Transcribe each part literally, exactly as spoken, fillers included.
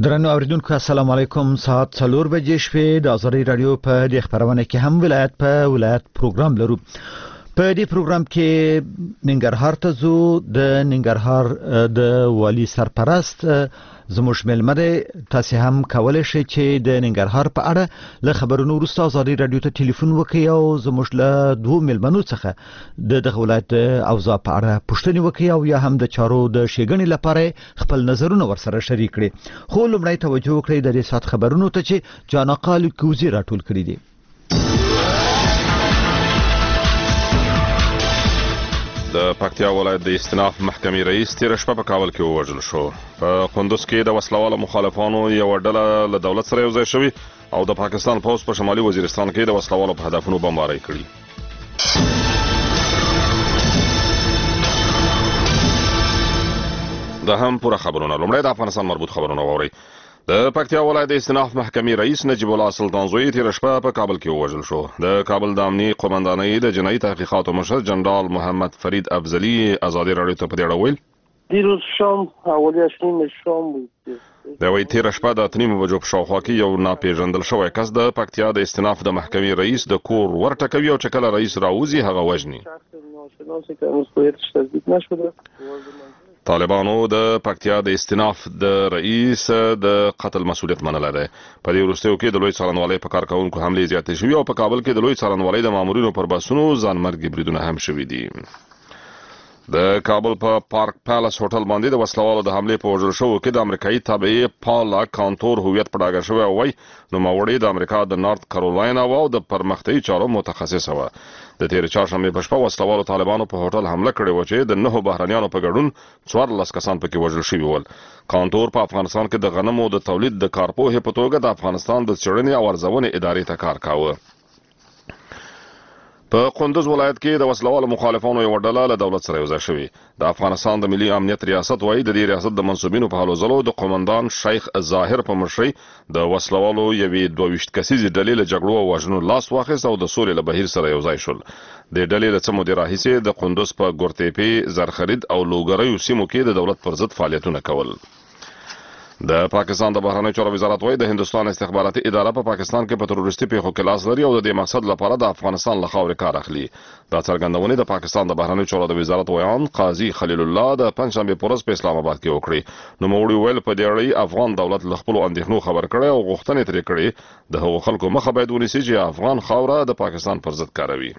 درنو اوریدونکو السلام علیکم. ساعت څلور بجې شپې د ازادي رادیو په دې خبرونه کې هم ولایت په ولایت پروګرام لرو. په دې پروګرام کې ننګرهار ته ځو. د ننګرهار د والی سرپرست زموږ ملمره تاسو هم کولای شئ چې د ننګرهار په اړه له خبرونو وروسته ازادي رادیو ته ټلیفون وکړئ او زموږ له دوه ملمنو څخه د دغه ولایت اوضاع په اړه پوښتنه وکړئ او یا هم د چارو د شېګنې لپاره خپل نظرونه ورسره شریک کړئ. خو لومړی توجه وکړئ د دې سات خبرونو ته چې جانقال کوزي راټول کړي دي. د پکتیا ولایت د استیناف محکمې رئیس تیر شپه په کابل کې ووژل شو. په قندوز کې د وسلوالو مخالفانو یو ډله له دولت سره یوځای شوی او د پاکستان پوځ په شمالي وزیرستان کې د وسلوالو په هدفونو بمباري کړي. د هم پوره خبرونه لومړی د افغانستان مربوط خبرونه واورئ. د پکتیا ولایت د استیناف محکمې رئیس نجیب الله سلطانزوی تیر شپه په کابل کې ووژل شو. د کابل د امنیي قومندانۍ د جنایي تحقیقاتو مشر جنرال محمد فرید افضلی ازادي رادیو ته په دې اړه ویل: دیروز شام حوالی اشنیم شام بود. د وی تیر شپه د اتنیم بجو په شاوخوا کې یو ناپېژندل شوی کس د پکتیا د استیناف د محکمې رئیس د کور ورټکوي او چې کله رئیس راوځي هغه وژني. طالبانو د پکتیا د استیناف د رئیس د قتل مسؤلیت منلی دی. په دې وروستیو کې د لوی څارنوالۍ په کارکوونکو حملې زیاتې شوي او په کابل کې د لوی څارنوالۍ د مامورینو پر بسونو ځانمرګي بریدونه هم شوي دي. د کابل په پارک پیلس هوټل باندې د وسلوالو د حملې په وژل شوو کې د امریکایي تابعې پالا کانتور هویت په ډاګه شوی او وایي نوموړې د امریکا د نارت کارولاینا او د پرمختیایي چارو متخصصه وه. د تېرې چهارشنبې په شپه وسلوالو طالبانو په هوټل حمله کړې وه چې د نهو بهرنیانو په ګډون څوارلس کسان پکې وژل شوي ول. کانتور په افغانستان کې د غنمو د تولید د کارپوهې په توګه د افغانستان د څېړنې او ارزونې ادارې ته کار کاوه. په قندوز ولایت کې د وسلوالو مخالفانو یو ډله له دولت سره یوځای شوي. د افغانستان د ملي امنیت ریاست وایي د دې ریاست د منصوبینو په هلو ځلو د قومندان شیخ ظاهر په مشرۍ د وسلوالو یوې دوه ویشت کسیزې ډلې له جګړو او وژنو لاس واخیست او د سولې له بهیر سره یوځای شول. د ډلې له څه مودې راهیسې د قندوز په ګورتیپې، زرخرید او لوګریو سیمو کې د دولت پر ضد فعالیتونه کول. د پاکستان د بهرنیو چارو وزارت وایي د هندوستان استخباراتي اداره په پاکستان کې په تروریستي پیښو کې لاس لري او د دې مقصد لپاره د افغانستان له خاورې کار اخلي. دا څرګندونې د پاکستان د بهرنیو چارو د وزارت ویان قاضي خلیل الله د پنجشنبې په ورځ په اسلام آباد کې وکړې. نوموړي ویل په دې اړه افغان دولت له خپلو اندېښنو خبر کړی او غوښتنې ترې کړې د هغو خلکو مخه باید ونیسي چې افغان خاوره د پاکستان پر ضد کاروي.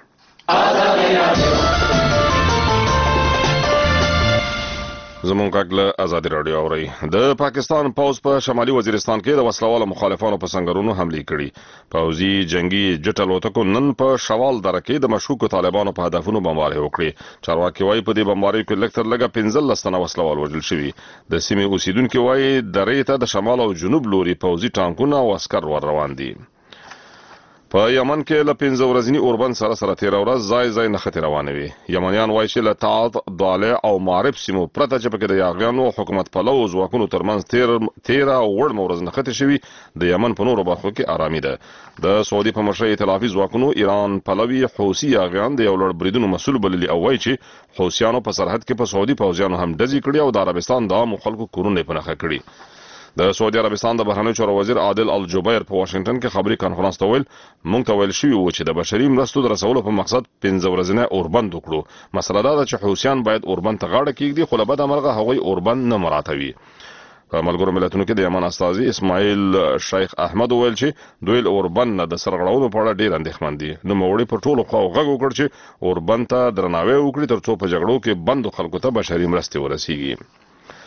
زمون کاغله ازادي رادیو اوري. د پاکستان پوځ په شمالي وزیرستان کې د وسلوالو مخالفانو په سنگرونو حملې کړي. پوځي جنگي جټ الوتکو نن په شوال دره کې د مشکوکو طالبانو په هدفونو بمباري وکړي. چارواکي وایي په دې بمبارۍ کې لږ تر لږه پنځلس تنه وسلوال وژل شوي. د سیمې اوسیدونکي وایي درې ته د شمال او جنوب لوري پوځي ټانکونه او عسکر ور روان دي. په یمن کې له پنځه ورځني اوربند سره سره تیر ورځ ځای ځای نښتې روانې وي. یمنیان وایي چې له تعاط، ضالع او معرب سیمو پرته چې پکې د یاغیانو حکومت پلو ځواکونو ترمنځ تیره او وړمه ورځ نښتې شوي د یمن په نورو برخو کې ارامي ده. د سعودي په مشرۍ ائتلافي ځواکونو ایران پلوي حوثي یاغیان د یو لوړ بریدونو مسؤل بللي او وایي چې حوثیانو په سرحد کې په سعودي پوځیانو هم ډزې کړي او د عربستان د عامو خلکو کورونه یې په نښه کړي. د سعودي عربستان د بهرنیو چارو وزیر عادل الجبیر په واشنگټن کې خبري کانفرنس ته ویل موږ ته ویل شوي و چې د بشري مرستو د رسولو په مقصد پنځه ورځنی اوربند وکړو. مسله دا ده چې حوثیان باید اوربند ته غاړه کېږدي خو له بده مرغه هغوی اوربند نه مراعاتوي. په ملګرو ملتونو کې د یمن استازي اسماعیل شیخ احمد ویل چې دوی له اوربند نه د سرغړونو په اړه ډېر اندېښمن دي. نوموړي پر ټولو خواو غږ وکړ چې اوربند ته درناوی وکړي تر څو په جګړو کې بندو خلکو ته بشري مرستې ورسیږي.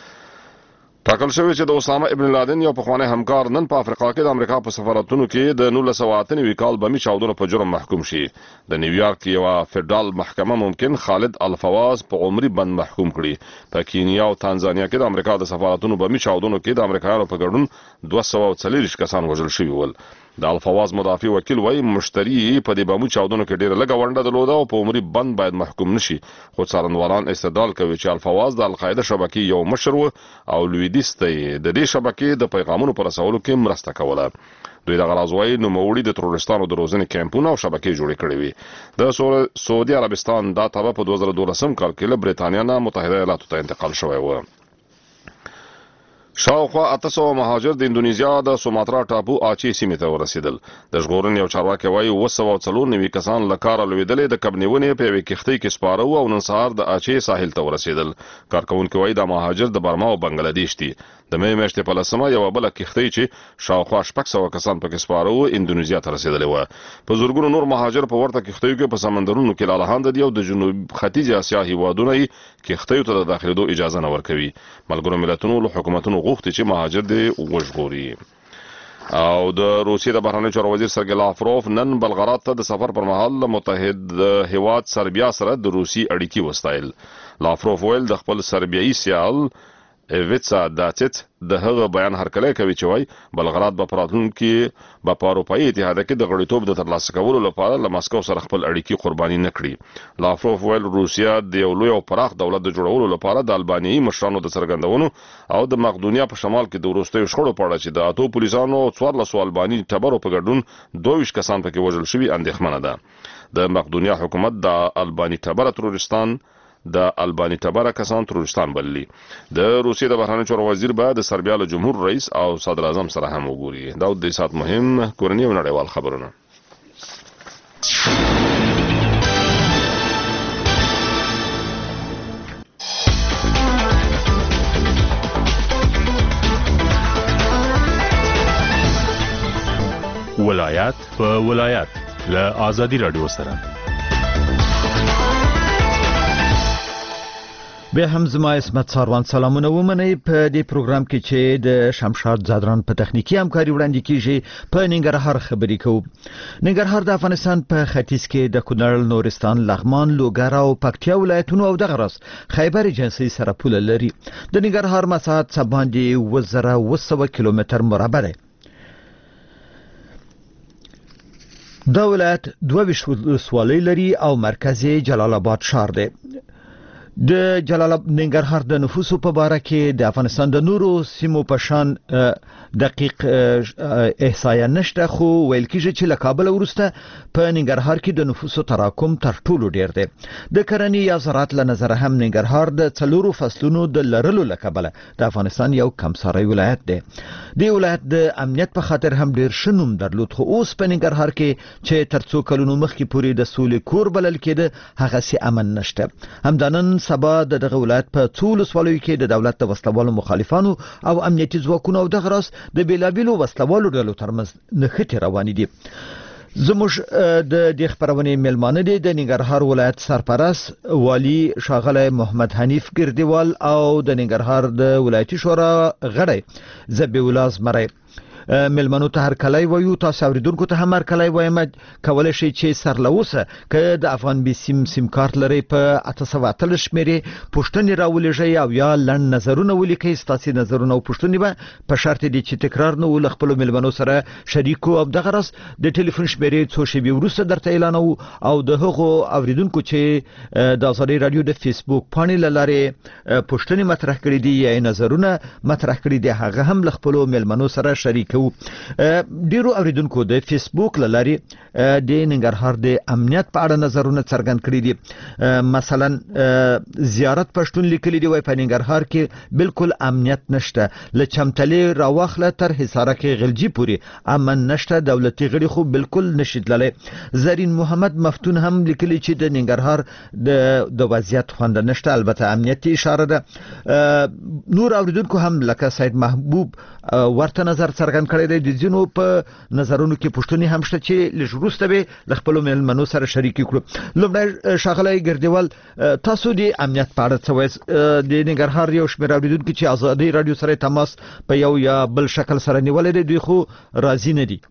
ټاکل شوی چې د اسامه ابن لادن یو پخوانی همکار نن په افریقا کې د امریکا په سفارتونو کې د نولس سوه اته نوي کال بمي چاودنو په جرم محکوم شي. د نیویارک یوه فدرال محکمه ممکن خالد الفواز په عمري بند محکوم کړي. په کینیا او تانزانیا کې د امریکا د سفارتونو بمي چاودنو کې د امریکایانو په ګډون دوه سوه او څلوېښت کسان وژل شوي ول. د الفواز مدافع وکیل وایي مشتری په دې بمو چاودنو کې ډېره لږه ونډه درلوده او په عمري بند باید محکوم نشي. خو څارنوالان استدلال کوي چې الفواز د القاعده شبکې یو مشر و او لویدیځ ته یې د دې شبکې د پیغامونو په رسولو کې مرسته کوله. دوی دغه راز وایي نوموړي د ترورستانو د روزنې کیمپونه او شبکې جوړې کړې وي. د سعودي عربستان دا تبه په دوه زره دولسم کال کې له برېټانیا نه متحده ایالاتو ته انتقال شوی و. شاوخوا اته سوه مهاجر د اندونیزیا د سوماترا ټاپو اچي سیمې ته ورسېدل. د ژغورنې یو چارواکي وایي اوه سوه او څلور نوي کسان له کاره لوېدلې د کبنیونې په یوې کښتۍ کې سپاره وو او نن سهار د اچي ساحل ته ورسېدل. کارکونکي وایي دا مهاجر د برما او بنگلادیش دي. د مې میاشتې په لسمه یوه بله کښتۍ چې شاوخوا شپږ سوه کسان پکې سپاره وو اندونیزیا ته رسېدلې وه. په زرګونو نور مهاجر په ورته کښتیو کې په سمندرونو کې لالهانده دي او د جنوب ختیځ اسیا هیوادونه یې کښتیو ته د داخلېدو اجازه نه ورکوي. ملګرو ملتونو له حکومتونو غوښتي چې مهاجر دې وژغوري. او د روسیې د بهرنیو چارو وزیر سرګی لاوروف نن بلغراد ته د سفر پر مهال متحد هیواد سربیا سره د روسي اړیکې وستایل. لاوروف ویل د خپل سربیایي سیال ایویتسا داتیت د هغه بیان هرکلی کوي چې وایي بلغراد به په راتلونکي به په اروپایي اتحاد کې د غړیتوب د ترلاسه کولو لپاره له مسکو سره خپل اړیکې قرباني نه کړي. لاوروف ویل روسیا د یو لوی او پراخ دولت د جوړولو لپاره د البانیایي مشرانو د څرګندونو او د مقدونیا په شمال کې د وروستیو شخړو په اړه چې د اتو پولیسانو او څوارلسو الباني ټبرو په ګډون دوه ویشت کسان پکې وژل شوي اندېښمنه ده. د مقدونیا حکومت د الباني ټبره ترورستان د الباني ټبره کسان ترورستان بللي. د روسیې د بهرنیو چارو وزیر به د سربیا له جمهور رئیس او صدر اعظم سره هم وګوري. دا د سات مهم کورنی او نړیوال خبرونه. ولایت په ولایت له آزادي رادیو سره به هم زما اسمت ساروان سلامونه ومنئ. په دې پروګرام کې چې د شمشاد زادران په تخنیکی همکاري وړاندې کیږي په ننګرهار خبرې کوو. ننګرهار د افغانستان په ختیځ کې د کونړ، نورستان، لغمان، لوګر او پکتیا ولایتونو او دغه راس خیبر جنسي سره پوله لري. د ننګرهار مساحت څه باندې اووه زره اوه سوه کیلومتر مربع دی. دا ولایت دوه ویشت ولسوالۍ لري او مرکز جلال آباد ښار دی. د جلال آباد ننګرهار د نفوسو په باره کې د افغانستان د نورو سیمو په شان دقیق احصایه نشته، خو ویل کېږي چې له کابل وروسته په ننګرهار کې د نفوسو تراکم تر ټولو ډیر دی. د کرنې یا زراعت له نظره هم ننګرهار د څلورو فصلونو د لرلو له کبله د افغانستان یو کمساری ولایت دی. د ولایت د امنیت په خاطر هم ډیر ښه نوم درلود، خو اوس په ننګرهار کې چې تر څو کلونو مخکې پورې د سولې کور بلل کېده هغسې امن نشته. همدانن سبا د دغه ولایت په څو ولسوالیو کې د دولت د وسلوالو مخالفانو او امنیتي ځواکونو او دغه راس د بیلابیلو وسلوالو ډلو ترمنځ نښتې روانې دي. زموږ د دې خبرونې میلمانه دي د ننګرهار ولایت سرپرست والي ښاغلی محمد حنیف ګردیوال او د ننګرهار د ولایتي شورا غړی ذبیح الله زمری. ملمنو ته هر کلی وایو، تاسو اوریدونکو ته هم هر کلی وایم. کولای شئ چې سرلوسه که د افغان بي سیم سیم کارت لري په اته سوه اتلس شمیرې پوښتنې راولېږئ او یا لنډ نظرونه ولیکئ. ستاسې نظرونه او پوښتنې به په شرط دي چې تکرار نه و له خپلو ملمنو سره شریکو او دغه راس د ټلیفون شمیرې څو شېبې وروسته درته اعلانوو او د هغو اوریدونکو چې د ازادۍ راډیو د فیسبوک پاڼې له لارې پوښتنې مطرح کړي دي یا نظرونه مطرح کړي دي هغه هم له خپلو ملمنو سره شریک. ډیرو اوریدونکو د فیسبوک له لارې د ننګرهار د امنیت په اړه نظرونه څرګند کړي دي. مثلا زیارت پښتون لیکلي دی وای په ننګرهار کې بالکل امنیت نشته، له چمتلې راوخله تر حصاره کې غلجی پوری امن نشته، دولتي غړي خو بالکل نشي تللی. زرین محمد مفتون هم لیکلي چې د ننګرهار د د وضعیت خوند نشته، البته امنیتي اشاره ده. نور اوریدونکو هم لکه سید محبوب ورته نظر څرګند کړی دی. د ځینو په نظرونو کې پوښتنې هم شته چې لږ وروسته به له خپلو مېلمنو سره شریکې کړو. لومړی ښاغلی ګردیوال، تاسو د امنیت په اړه څه وایئ؟ د ننګرهار یو شمېر اوریدونکي چې ازادۍ راډیو سره تماس په یو یا بل شکل سره نیولی دی، دوی خو راضي نه دي.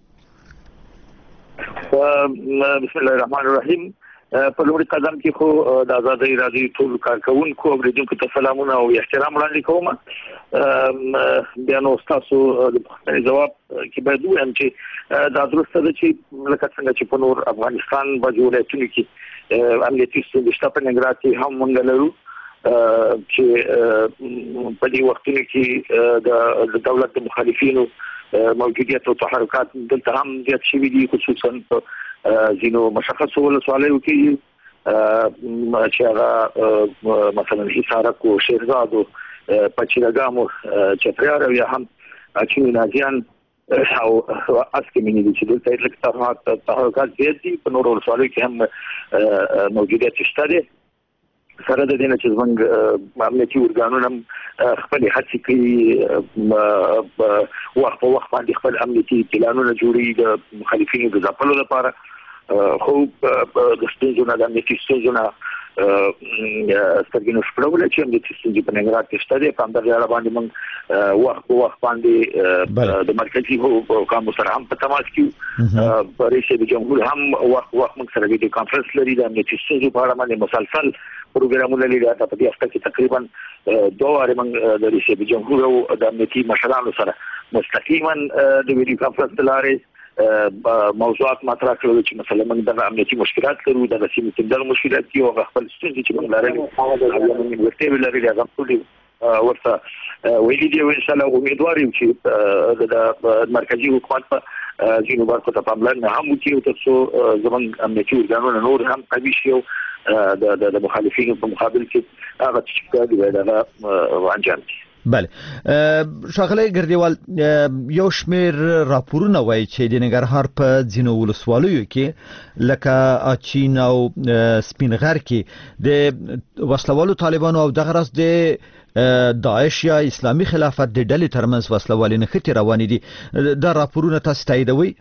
بسم الله الرحمن الرحیم. په لومړي قدم کې خو د ازادۍ راډیو ټول کارکونکو او اوریدونکو ته سلامونه او احترام وړاندې کوم. بیا نو تاسو د پوښتنې جواب کې باید ووایم چې دا درسته ده چې لکه څنګه چې په نور افغانستان بعضې ولایتونو کې امنیتي ستونزې شته، په ننګرهار کې هم موږ لرو چې په دې وختونو کې د دولت د مخالفینو موجودیت او تحرکات دلته هم زیات شوي دي، خصوصا په ځینو مشخصو ولسوالیو کې چې هغه مثلا حصارک او شیرزاد او پچیرګامو چتریار یا هم چې نازیان او اسکه مینې دي چې دلته لکه تحقیقات تحقیقات زیات دي په نورو ولسوالیو کې هم موجودیت شته دي سره د دې نه چې زموږ امنیتي ارګانونه خپل هڅې کوي وخت په وخت باندې خپل امنیتي پلانونه جوړوي د مخالفینو د ځپلو لپاره خو د ستونزو نه د امنیتي ستونزو نه سترګینو شپړول چې هم د ستونزې په نګرات کې شته دي په همدغه اړه باندې موږ وخت په وخت باندې د مرکزي حکومت سره هم په تماس کې رئیس جمهور هم وخت وخت موږ سره ویډیو کانفرنس لري د امنیتي ستونزو په اړه باندې مسلسل پروګرامونه لري دا په دې هفته کې تقریبا دوه واره موږ د رئیس جمهور او د امنیتي مشرانو سره مستقیما د ویډیو کانفرنس لارې موضوعات مطرح کړو چې مثلا موږ د امنیتي مشکلات لرو د سیمې تندل مشکلات دي او خپل ستونزې چې موږ لرو موږ ورته ولري هغه ټول ورته ویلي دی ان شاء الله امیدوار یم چې د مرکزی حکومت په ځینو برخو ته پاملرنه هم وکړي ترڅو زموږ امنیتي ارګانونه نور هم قوي شي او د د مخالفینو په مقابل کې هغه چې کوي دا انجام شي. بله ښاغلی ګردیوال یو شمیر راپورونه وایي چې د ننګرهار په ځینو ولسوالیو کې لکه اچین او سپین غر کې د وسلوالو طالبانو او دغه راز د داعش یا اسلامي خلافت د ډلې ترمنځ وسلوالي نښتې روانې دي دا راپورونه تاسو تاییدوئ؟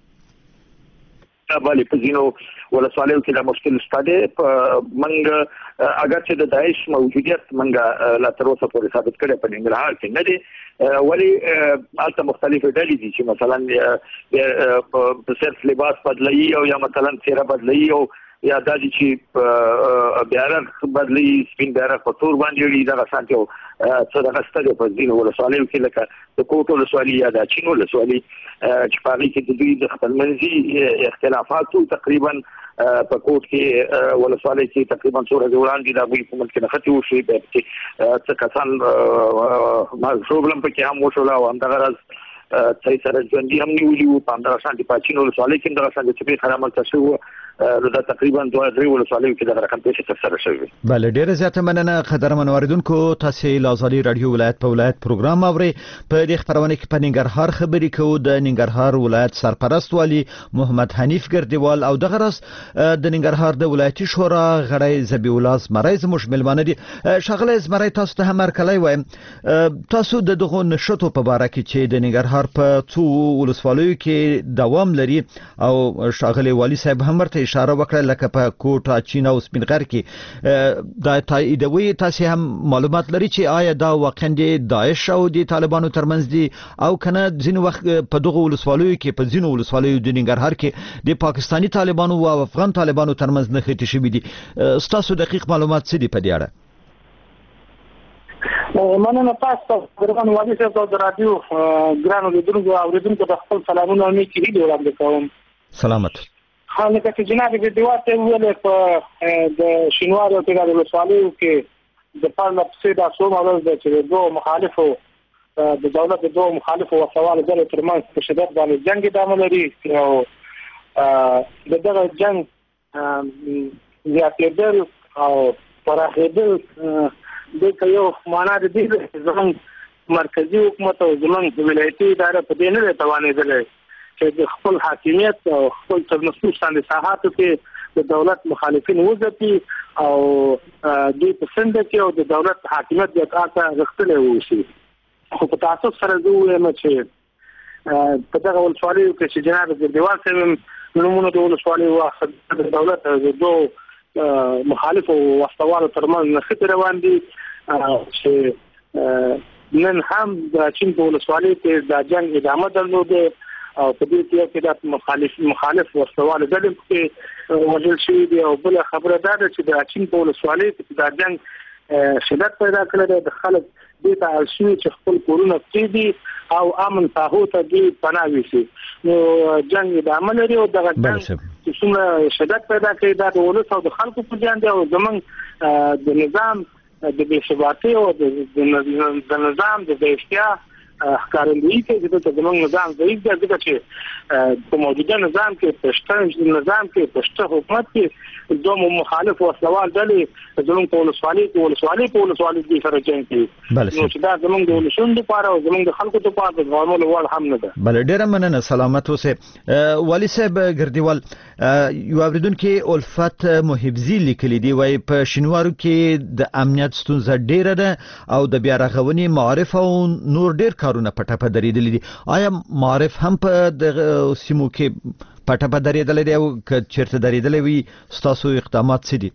بله په ځینو ولسوالیو کې دا مشکل شته دی موږ اگر چې د داعش موجودیت موږ لا تر اوسه پورې ثابت کړی په ننګرهار کې نه دی ولې هلته مختلفې ډلې دي چې مثلا په صرف لباس بدلوي او یا مثلا څیره بدلوي او یا دا چې بیرغ بدلوي سپین بیرغ په تور باندې وړي دغه شان یو څه دغه شته دی په ځینو ولسوالیو کې لکه د کوټ ولسوالي یا د اچین ولسوالي چې په هغې کې د دوی د خپلمنځي اختلافاتو تقریبا په کوټ کې ولسوالۍ کې تقریبا څو ورځې وړاندې د هغوی په منځ کې نښتې وشوې بیا چې څه کسان پروبلم پکې هم وشول او همدغه راز څه سره ژوندي هم نیولي وو په همدغه شان د پاچین ولسوالۍ کې همدغه شان د څپې رامنځته شوي وو نو دا تقریبا دوه درې ولسوالیو کې دغه رقم پیښې ترسره شوې. بله ډېره زیاته مننه قدرمن اوریدونکو تاسې له ازادي راډیو ولایت په ولایت پروګرام اورئ په دې خپرونه کې په ننګرهار خبرې کوو د ننګرهار ولایت سرپرست والي محمد حنیف ګردیوال او دغه راز د ننګرهار د ولایتي شورا غړی ذبیح الله زمری زموږ مېلمانه دي. ښاغلی زمری تاسو ته هم هرکلی وایم تاسو د دغو نښتو په باره کې چې د ننګرهار په څو ولسوالیو کې دوام لري او ښاغلی والي صاحب هم ورته اشاره وکړه لکه په کوټ اچین او سپین غر کې دا تاییدوي تاسو هم معلومات لري چې آیا دا واقعا د داعش او د طالبانو ترمنځ دي او کنه ځینې وخت په دغه ولسوالیو کې په ځینو ولسوالیو د ننګرهار کې د پاکستاني طالبانو او افغان طالبانو ترمنځ نښتې شوي دي ستاسو دقیق معلومات څه دي په دې اړه؟ مننه تاسو ګران والي صاحب د رادیو ګرانو لیدونکو او اوریدونکو د خپل سلامونه او نیکي دي وړاندې کوم. سلامت. حال کې جناب ګردیوال ته ویل په د شینوار او د ولسوالیو کې د پارلا پسې دا څو مورز د چې دوه مخالفو د دولت د دوه مخالفو وسوال د ترمنځ په شدت باندې جنگ ادامه لري او د دغه جنگ زیاتېدل او پراخېدل د یو معنا د دې زموږ مرکزی حکومت او زموږ ولایتي اداره په دې نه توانېدل چې د خپل حاکمیت او خپل ترنسوس باندې ساحاتو کې د دولت مخالفین وځي او دوی په څنډه کې او د دولت حاکمیت د تاسو غختلې وشي. خو په تاسو سره دوی وایم چې په دغه ولسوالیو کې چې جناب ګردیوال صاحب نومونه د ولسوالیو واخد د دولت د دوه مخالفو وسوالو ترمنځ نښتې روان دي چې نن هم د چین په ولسوالیو کې د جنگ ادامه درلوده او په دې کې د مخالف مخالف وسوال ډلې کې وژل شوي دي او بل خبره ده چې د چین په ولسوالیو کې د جنگ شدت پیدا کړی د خلک دې ته اړ شوي چې خپل کورونه پرېږدي او امن ساحو ته دوی پناه ویسي نو جنگ ادامه لري او دغه جنگ چې څومره شدت پیدا کوي دا د ولس او د خلکو په ځان دی او زموږ د نظام د بې ثباتۍ او د نظام د بې احتیا ښکارندویي کوي چې د زموږ نظام ضعیف دی ځکه چې په موجوده نظام کې پښتون نظام کې پښتون حکومت کې دوه مخالف وسلوال ډلې زموږ په ولسوالۍ کې ولسوالۍ په ولسوالۍ کې سره جنګ کوي نو چې دا زموږ د ولسون لپاره او زموږ د خلکو لپاره د غوړمو وړ هم نه ده. بل ډیره مننه سلامت اوسه. والي صاحب ګردیوال یو اوریدونکو الفت محبزي لیکلي دی وای په شینوارو کې د امنیت ستونزه ډیره ده او د بیا رغونې معارف او نور ډیر کارونه پټه په درېدل دي. آیا معارف هم په د سیمو کې پټه په درېدل دي او که چیرته درېدل وي ستاسو اقدامات څه دي؟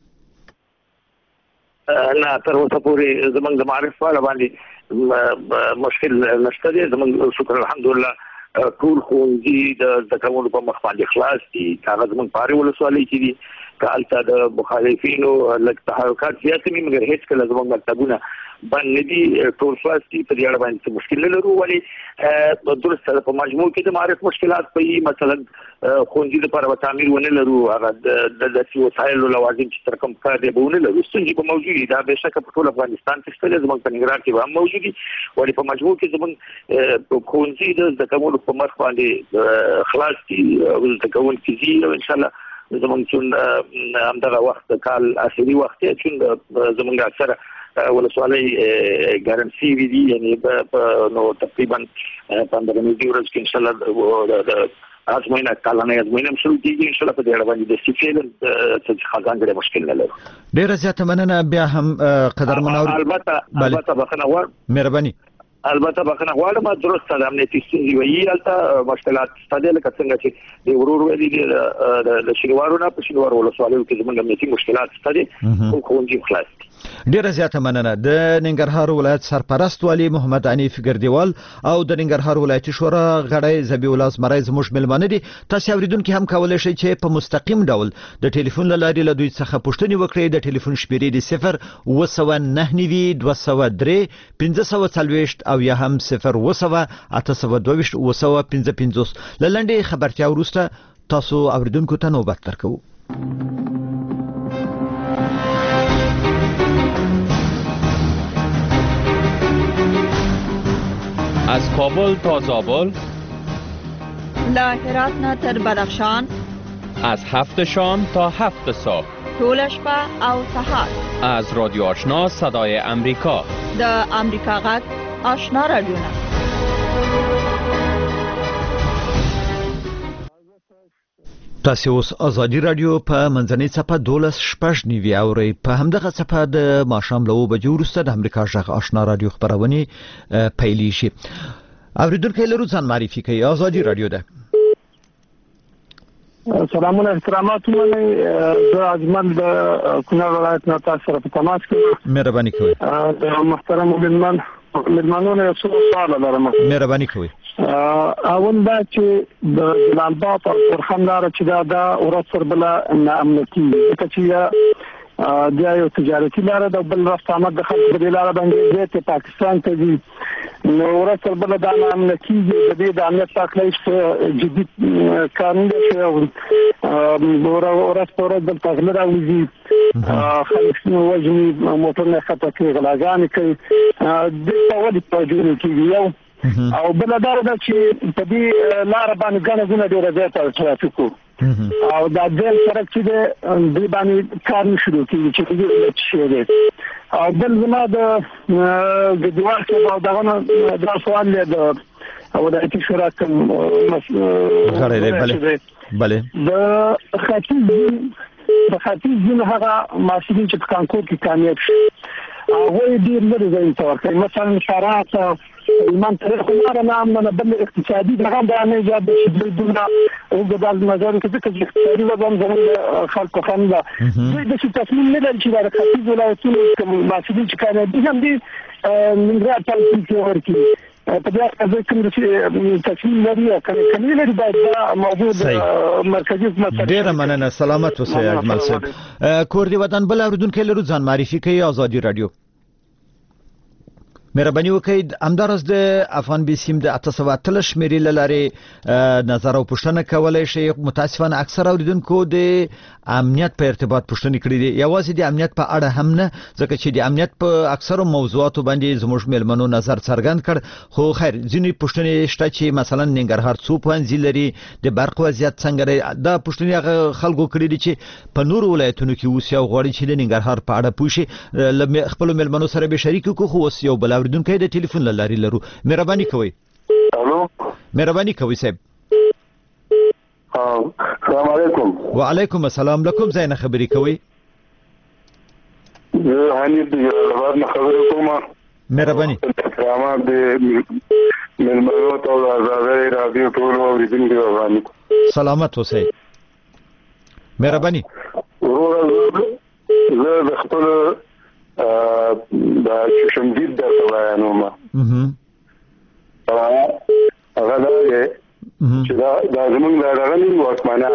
نه تر اوسه پورې زمونږ د معارف په باندې مشکل نشته دی. زمونږ شکر الحمدلله ټول ښوونځي د زده کوونکو په مخ باندې خلاص دي. هغه زمونږ پاري ولسوالۍ کې دي کالته د مخالفینو لږ تحرکات زیات دي مګر هیڅ کله زمونږ مکتبونه بند نه دي. ټول خلاص دي. په دې اړه باندې مشکل نه لرو ولې درسته په مجموع کې د معارف مشکلات په مثلا ښوونځي لپاره تعمیر ونه لرو هغه د داسې وسایلو لوازم چې تر کوم کار دی به ونه لرو. ستونزې به موجود دي. دا به شکه په ټول افغانستان کې شته. زمونږ په ننګرهار کې هم موجود دي ولې په مجموع کې زمونږ ښوونځي د زده کوونکو په مخ باندې خلاص دي او زده کوونکي دي او ان شاء الله زمونږ چون همدغه وخت کال اخري وخت چون زمونږ اکثره ولسوالۍ ګارنسي وی دي یعنی په نو تقریبا پندرہ مې دی ورځ کې ان شاء الله د ازموینه کلانه ازموینه شروع کیږي ان شاء الله په دې اړه باندې د سیفیل څه خاګان ډېر مشکل نه لرو. ډېر زیات مننه. بیا هم قدر منور البته البته بخنه ور مهرباني البته بخنه غواړم درسته د امنیتي ستونزې وایي هلته مشکلات شته لکه څنګه چې د ورور ویلي د شینوارو نه په شینوار ولسوالیو کې زموږ امنیتي مشکلات شته دي خو ښوونځي خلاص دي. ډیره زیاته مننه. د ننګرهار ولایت سرپرست والي محمد حنیف ګردیوال او د ننګرهار ولایتي شورا غړی ذبیح الله زمری زموږ ملمنه دي. تاسو اوریدونکو هم کولای شئ چې په مستقیم ډول د ټلیفون لارې له دوی څخه پوښتنه وکړئ. د ټلیفون شمیرې د صفر اوه نه نوي دوه سوه درې پنځه سوه څلوېښت او یا هم صفر اوه سوه اته سوه دوه ویشت اوه سوه پنځه پنځوس. له لنډې خبرتیا وروسته تاسو اوریدونکو ته نوبت درکوو. از کابل تا زابل، له هرات نه تر بدخشان، از هفت شام تا هفت صبح، طول شپه او سهار، از رادیو آشنا صدای امریکا، د امریکا غږ آشنا رادیوونه. تاسو اوس ازادي رادیو په منځنۍ صفحه دولس شپږ نیوي اوري. په همدغه صفحه د ماښام له اوه بجې وروسته د امریکا غږ آشنا رادیو خبرونه پیلې شي. اوریدونکو لرو ځان معرفي کوي. ازادي رادیو ده. سلامونه احترامات مې د اجمل د کونړ ولایت نه تاسو سره په تماس کې. مهرباني کوئ. د محترم ملمن ملمنونو یو څه سوال لرم. مهرباني کوئ. اول دا چې د جلال آباد او ترخم لار چې دا د ورسره بل نه امنیتي چې دا یو تجارتي لار ده بل راستامه د خلکو د لار باندې د پاکستان ته دي نو ورسره بل د امنیتي د دې د امنیت پاکلایش جدي قانون دی او ورسره بل تغلر اوزي خلک نو وجني موټر نه خطا کوي غلاګان کوي د ټول توجه کوي یو او بل دا د چې په دې لار باندې غنه غنه ډیره زیاته ترافیکو او دا د سړک چې د باندې کار نشو کوي چې دې شي دی او بل زما د ګډوال څخه دا غنه دا سوال دی او د اتي شورا کوم غړي دی bale bale د خاطر د خاطر ځین هغه ماشين چې په کانکور کې کامیاب شي هغه ډیر لري ځای ته ورکړي مثلا شرایط ایمان تاریخ عمره نام نه بل اقتصادي دغه د نه ایجاد شي دونه او د بل نظر کې چې اقتصادي وضع زموږ خلکو خنده د څه تصمیم نه لري چې د خاطر ولایتونو کوم ماشين چې کامیاب دي هم دي من راځي چې ورکړي په دې اړه کوم چې تصمیم لري او کله لري دا موجود مرکزي حکومت ډیر مننه. سلامت اوسئ اجمل صاحب. کور دی وطن بل اوریدونکو لرو ځان معرفي کوي. ازادي رادیو. مهرباني وکړئ همدارس د افغان بي سیم د اته سوه اتلس شمیرې له لارې نظر او پوښتنه کولای شي. متاسفانه اکثر اوریدونکو د امنیت په ارتباط پوښتنې کړې دي، یوازې د امنیت په اړه هم نه، ځکه چې د امنیت په اکثرو موضوعاتو باندې زموږ مېلمنو نظر څرګند کړ. خو خیر ځینې پوښتنې شته چې مثلا ننګرهار څو پوهنځي لري، د برق وضعیت څنګه دی، دا پوښتنې هغه خلکو کړې دي چې په نورو ولایتونو کې اوسي او غواړي چې د ننګرهار په اړه پوه شي. له خپلو مېلمنو سره به شریک کړو. خو اوس یو بل اوریدونکی د ټلیفون له لارې لرو. مهرباني کوئ. الو مهرباني کوئ صاحب. السلام علیکم. وعلیکم السلام. لکم ځای نه خبرې کوئ؟ زه حنیف د جلال آباد نه خبرې کوم. مهرباني. احترامات د مېلمنو ته د آزادۍ راډیو ټولو اوریدونکو باندې سلامت اوسئ. مهرباني. وروره زه د خپل د شمدید د بیانوم هغه دا چې دا زمونږ د رغني واکمنان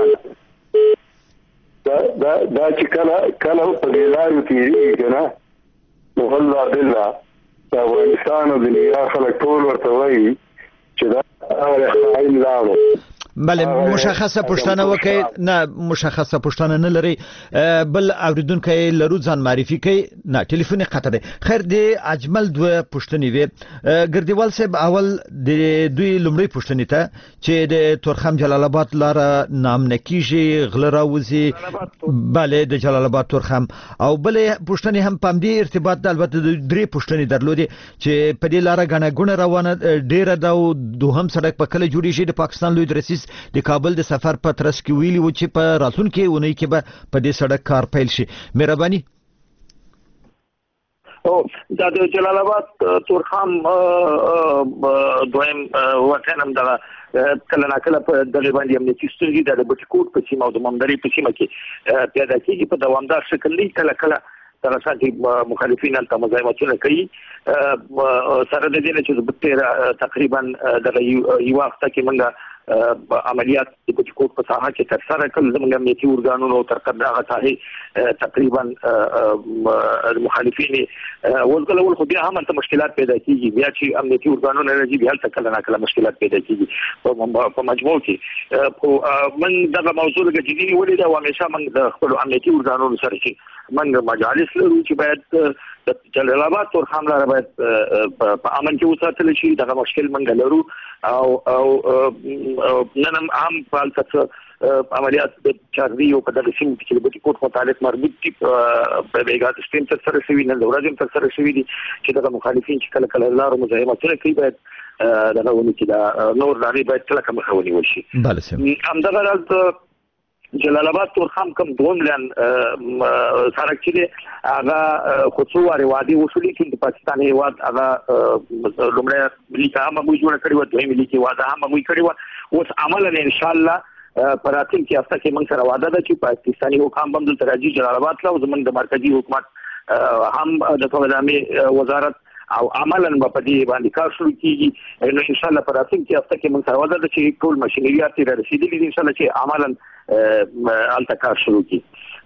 دا دا چې کله کله په دې لارو تېرېږي که نه نو والله بالله د افغانستان او د دنیا خلک ټول ورته وایي چې دا هغه خاین لاړو. بله مشخصه پوښتنه وکړئ. نه مشخصه پوښتنه نه لري. بل اوریدونکی لرو ځان معرفي کوي. نه ټلیفون یې قطع دی. خیر د اجمل دوه پوښتنې وې. ګردیوال صاحب اول د دوی لومړۍ پوښتنې ته چې د تورخم جلال آباد لاره نامنه کیږي، غله راوځي. بله د جلال آباد تورخم. او بلې پوښتنې هم په همدې ارتباط ده. البته درې پوښتنې درلودې چې په دې لاره ګڼه ګوڼه روانه ډېره ده او دوهم سړک په کله جوړېږي. د پاکستان لوی رئیس د کابل د سفر په ترڅ کې ویلي و چې په راتلونکي اونۍ کې به په دې سړک کار پیل شي. مهرباني. او دا د جلال آباد تورخم دویم وطن هم دغه کله ناکله په دغه باندې امنیتي ستونزې د بټکوټ په سیمه او د ممدري په سیمه کې پیدا کېږي په دوامدار شکل نه کله کله تر اساسي مخالفین ته مزاحمتونه کوي. سره د دې نه چې تقریبا دغه یو وخت کې موږ عملیات د بټکوټ په ساحه کې تر سره کړل. زموږ امنیتي ارګانونو تر کله هغه ساحه تقریبا مخالفین ولکل ول خو بیا هم ته مشکلات پیدا کیږي. بیا چې امنیتي ارګانونه راځي بیا ته کله ناکله مشکلات پیدا کیږي په مجموع کې. خو من دغه موضوع کې جدي ولې دا همیشه من د خپل امنیتي ارګانونو سره چې من مجالس لرو چې باید د جلال آباد تورخم لاره باید په امن کې وساتل شي. دغه مشکل منګ لرو او او نن هم په البته عملیات د چارلي او په دغه سیمه کې د بټکوټ متعلق مربوط دي په بیګات سټیم تر سره شوی نه ورځم تر سره شوی دي چې دغه مخالفین چې کله کله لارو مزاحمتونه کوي باید دغه ونی کې دا نور لاري باید کله کوم خونی وشي. بله سم همدغه راز جلال آباد تورخم کوم دوم لن سړک چې هغه خصوصي وادي وصولي کې د پاکستان هیواد هغه لومړی لیکه هم موږ جوړ کړی و، دویم لیکه واده هم موږ کړی و. اوس عملاً ان شاء الله پراتین کې هفته کې موږ سره وعده ده چې پاکستاني حکام هم دلته راځي جلال آباد ته او زموږ د مرکزی حکومت هم د فضلامي وزارت او عملاً په دې باندې کار شروع کیږي. نو ان شاء الله پراتین کې هفته کې موږ سره وعده ده چې ټول ماشينریات تیر رسیدلې دي ان شاء الله چې عملاً التکار شروع کی.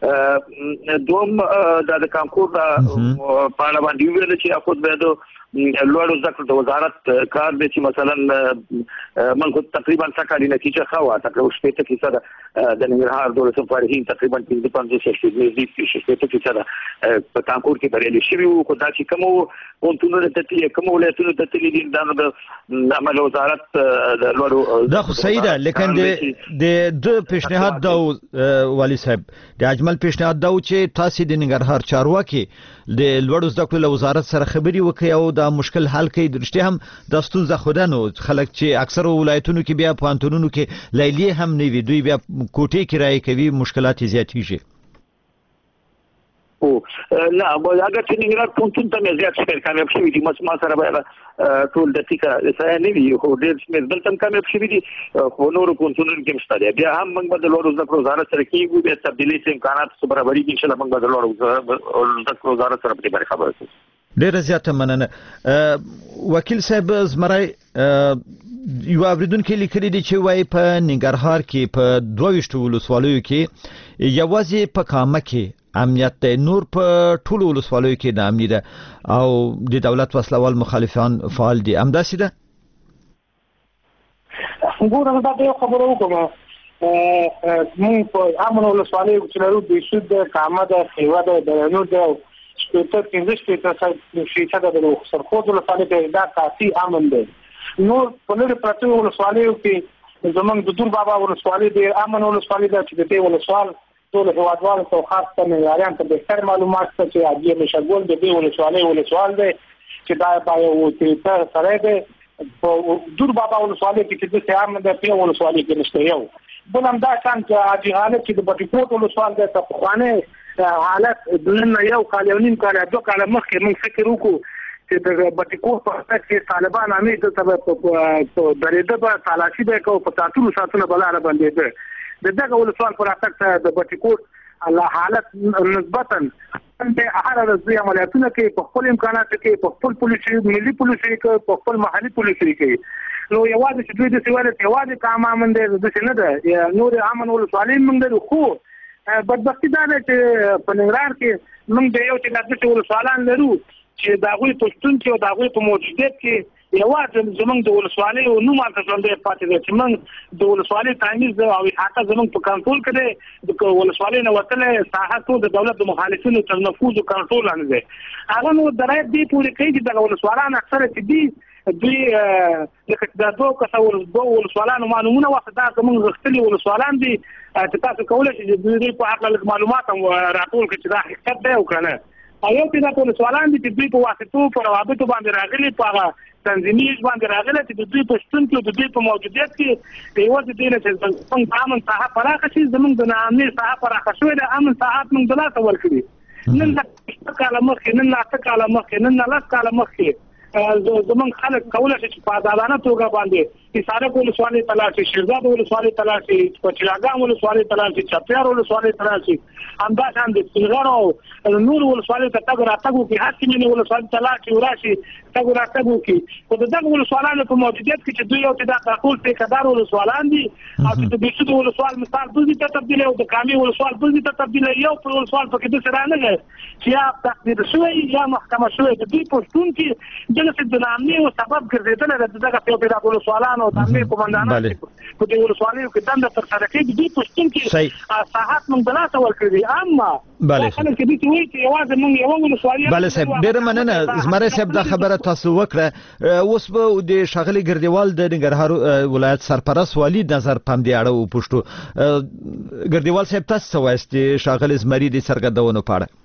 دوم د کانکور د پاڼه باندې ویل چې اخود به د لوړو ذکر د وزارت کار د چې مثلا منکو تقریبا سکالي نتیجه خوا تقریبا شپږ فیصد د ننګرهار دولت فارغین تقریبا پنځه فیصد فیصد په کانکور کې بریالي شوي وو. خو دا چې کوم پونتونو د تطلیه کوم ولایتونو د تطلیه دي دا د عمل وزارت د لوړو دا خو صحیح ده. لیکن د د پیشنهاد دا والی صاحب د اجمل پیشنهاد دا چې تاسو د ننګرهار چارواکي د لوړو زده کړو وزارت سره خبري وکړي او دا مشکل حل کړي. درشته هم د ستونزه خودانو خلک چې اکثر ولایتونو کې بیا پوهنتونونو کې لیلی هم نه وي، دوی بیا کوټې کرایه کوي، مشکلات زیاتېږي. او نه اگر چې ننګرهار پونتون ته زیات شمېر کامیاب شوي دي. ما سره به ټول دقیقه ځای نه وي خو ډېر شمېر دلته هم کامیاب شوي دي خو نورو پونتونونو کې هم شته دی. بیا هم موږ به د لوړو زده کړو وزارت سره کېږو بیا تبدیلي امکانات برابرېږي. انشاءالله موږ به د لوړو زده کړو وزارت سره په دې باندې خبرې کوو. ډېره زیاته مننه. وکیل صاحب زمری یو اوریدونکي لیکلي دي چې وایي په ننګرهار کې په دوه ویشتو ولسوالیو کې یوازې په کامه کې امنیت دی نور په ټولو ولسوالیو کې ناامني ده او د دولت وسلوال مخالفان فعال دي همداسې ده. ګوره دا یو خبره وکړم موږ په امن ولسوالیو چې لرو د سود د کامه د خیوه د درنو د شپږ پنځه شپږ فیصد د سرخوږ ولسوالیو دا کافي امن دی. نور په لري پرته ولسوالیو کې زمونږ د دور بابا ولسوالۍ د امن ولسوالۍ د چې د دې ولسوال ټول هوادوالو ته خاصه معیاران ته بهتر معلومات ته چې اجي مشغول د دې ولسوالۍ ولسوال دی چې دا پایو تر سره دی په دور بابا ولسوالۍ کې چې د امن د په ولسوالۍ کې نشته یو بل هم دا شان چې اجي حالت چې د بټکوټ ولسوال د تخوانه حالت دنن یو کال یو نیم کال دوه کال مخکې موږ فکر وکړو چې د بټکوټ په اړه چې طالبان امید ته په درېده به تلاشي به کو په تاسو ساتنه بلاره باندې ده د دغه ولسوال پر اټک د بټکوټ الله حالت نسبتا د هر ورځې عملیاتونه کې په خپل امکاناتو کې په خپل پولیسي ملي پولیسي کې په خپل محلي پولیسي کې نو یوازې چې دوی د سیواله یوازې کام امن دي د څه نه ده نور امن ولسوالۍ موږ د خو بدبختی دا ده چې په ننګرهار کې موږ د یو چې د ولسوالان لرو چې دا غوي پښتون کې او دا غوي په موجودیت کې یوازې زمونږ د ولسوالۍ او نو ماته څنګه پاتې دي چې موږ د ولسوالۍ تامیز او حتی زمونږ په کنټرول کې د ولسوالۍ نه وتلې ساحه د دولت د مخالفینو تر نفوذ او کنټرول لاندې ده هغه نو درای دی پورې کوي چې د ولسوالان اکثره چې دي دوی لکه دا دوه کسه دوه ولسوالانو معلومونه وخت دا زمونږ غختلي ولسوالان دي چې تاسو کولای شئ چې دوی په اړه معلومات راټول کړئ چې دا حقیقت دی او کنه ایو چې دا ولسوالان دي چې دوی په واسطو په روابطو باندې راغلي په تنظیمي باندې راغلي چې دوی په شتون کې د دوی په موجودیت کې د یو ځای نه چې څنګه امن صاحب پراخه شي زمونږ د نامي صاحب پراخه شوی د امن صاحب موږ د لاس ورکړي نن د کاله مخکې نن د کاله مخکې نن د لاس کاله مخکې زمونږ خلک کولای شي چې په آزادانه توګه باندې اساره ولسوالۍ تلاشي شیرزاد ولسوالۍ تلاشي پچلاګام ولسوالۍ تلاشي چپیار ولسوالۍ تلاشي همداشان د سپینغړو نور ولسوالۍ ته تګ راتګو کې حکیمي ولسوالۍ تلاشي وراشي تګ راتګو کې په دغه ولسوالانو په موجودیت کې چې دوی یو چې دا ټول ټیکدار ولسوالان دي او چې د بیسود ولسوال مثال دوی ته تبدیل او د کامي ولسوال دوی ته تبدیل یو په ولسوال په کې د سره نه چې یا تقدیر شوی یا محکمه شوی د دوی پښتون کې دغه د نامي او سبب ګرځیدل د دغه په پیدا ولسوالانو او د کومندانانو په دې ولسوالیو کې دنده تر سره کې د پښتون کې صحت موږ بلاته ورکړي اما بله خلک دې ته وایي چې یوازې موږ یو ولسوالي بله صاحب ډېره مننه زمری صاحب دا خبره تاسو وکړه اوس به د ښاغلي ګردیوال د ننګرهار ولایت سرپرست والي نظر پام دی اړه وپوښتو ګردیوال صاحب تاسو څه وایست چې ښاغلي زمری د څرګندونو په اړه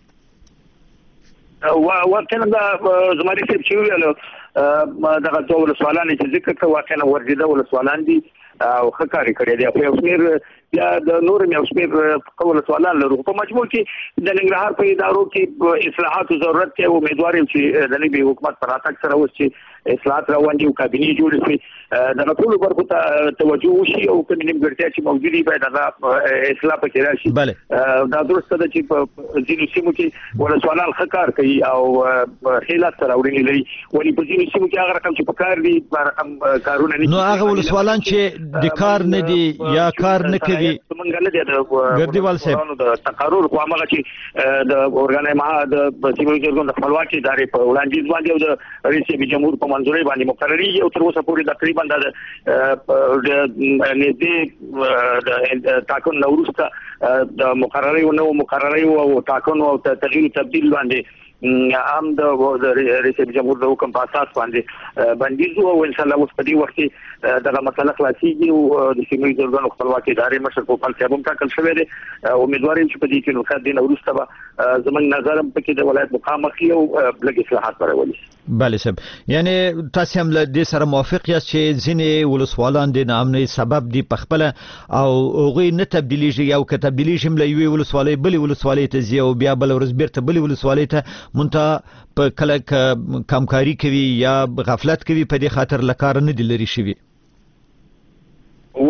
واقعا دا زماري صاحب چې ویل دغه ټول ولسوالان چې ذکر کوي واقعا ورجده ولسوالان دي او خکاري کړی دی په اوسمیر یا د نور مې اوسمیر ولسوالان لرو په مجموع کې د ننګرهار په ادارو کې اصلاحات ضرورت کې امیدوار یم چې د نوي حکومت پر راتګ سره اوس چې اصلاحات روان دي او کابینه جوړ شي د ټول برخو ته توجه وشي او کوم نیمګړتیا چې موجودي باید هغه اصلاح پکې راشي دا درسته ده چې په ځینو سیمو کې ولسوالان خکار کوي او خلافات سره وړي لري ولې په ځینو سیمو کې هغه رقم چې په کار دي رقم کارونه نه نو هغه ولسوالان چې د کار نه دي یا کار نه کوي څنګه نه دي د ګردیوال صاحب د تقرر کومه چې د اورګانای ما د سیموي جرګو د خپلواکي ادارې په وړاندیز باندې او د رئیس جمهور په منځوري باندې مقرري او تر اوسه پورې تقریبا د نږدې د تاکون نوروسته د مقرري او نو مقرري او تاکون او تغییر تبديل باندې عام د رئیس جمهور د حکم په اساس باندې بندیز او ان شاء الله اوس په دې وخت کې دغه مسله خلاصيږي او د سیموي جرګو خپلواکي ادارې مشر په خپل څابم ټاکل شوی دی امیدوار یم چې په دې کې نو خدای نو ورسته به زمونږ نظر په کې د ولایت مقام اخلي او بلګ اصلاحات راولي بله صاحب یعنی تاسو هم له دې سره موافق یاست چې ځینې ولسوالان د نامنۍ سبب دی په خپل او هغوی نه تبدیلیږي او که تبدیلیږي هم له یوې ولسوالۍ بلې ولسوالۍ ته ځي او بیا بله ورځ بیرته بلې ولسوالۍ ته منتها په کله کمکاري کوي یا غفلت کوي په دې خاطر له کاره نه دي لرې شوي و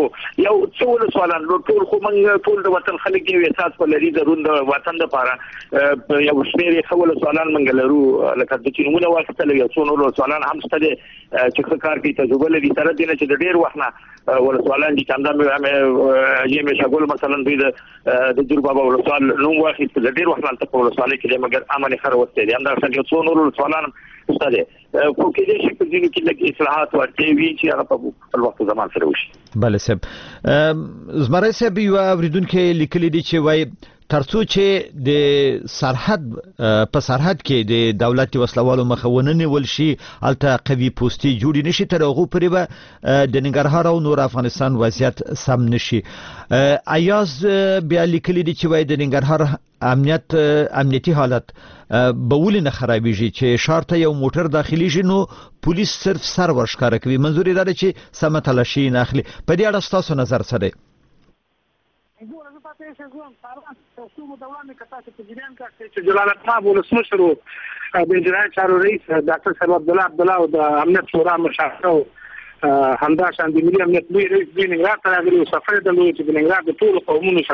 یو څو ولسوالان ټول خو موږ ټول د وطن خلک یو احساس ولري ضرور د وطن لپاره یو شمېر یې ولسوالان موږ لرو لکه د چینمونه واسطه یو څو نور ولسوالان هم ستل چې کار کوي تجربه لري تر دې نه چې د ډېر وخت نه ولسوالان چې چاندا مې یې مې شغل مثلا دوی د د جربا ولسوال نوم واخیست د ډېر وخت نه ته ولسوالۍ کې مګر امن خره وسته دي همدا څنګه څو نور ولسوالان ستل خو کې دې چې په دې کې لکه اصلاحات ورته وی چې هغه په خپل وخت زمان سره وشي. بله صاحب زمری صاحب یو اوریدونکو لیکلي دي چې وای ترڅو چې د سرحد په سرحد کې د دولت وسلوالو مخاونه نیول شي الته قوي پوسټي جوړی نشي تر هغه پرې به د ننګرهار او نور افغانستان وضعیت سم نشي. ایاز بیا لیکلي دي چې وای د ننګرهار امنیت امنیتي حالت به ولې نه خرابېږي چې شارته یو موټر داخلي شي نو پولیس صرف سر ورشکاره کوي. منظور یې دا دی چې سمه تلاشي نه اخلي. په دې اړه ستاسو نظر څه دی؟ جلال اباد ولسمشر او د اجرایي چارو رئیس ډاکټر صاحب عبد الله عبد الله او د امنیت شورا مشاور همدا شان د ملي امنیت لوی رئیس د ننګرهار ته راغلي او سفر درلود چې د ننګرهار د ټولو قومونو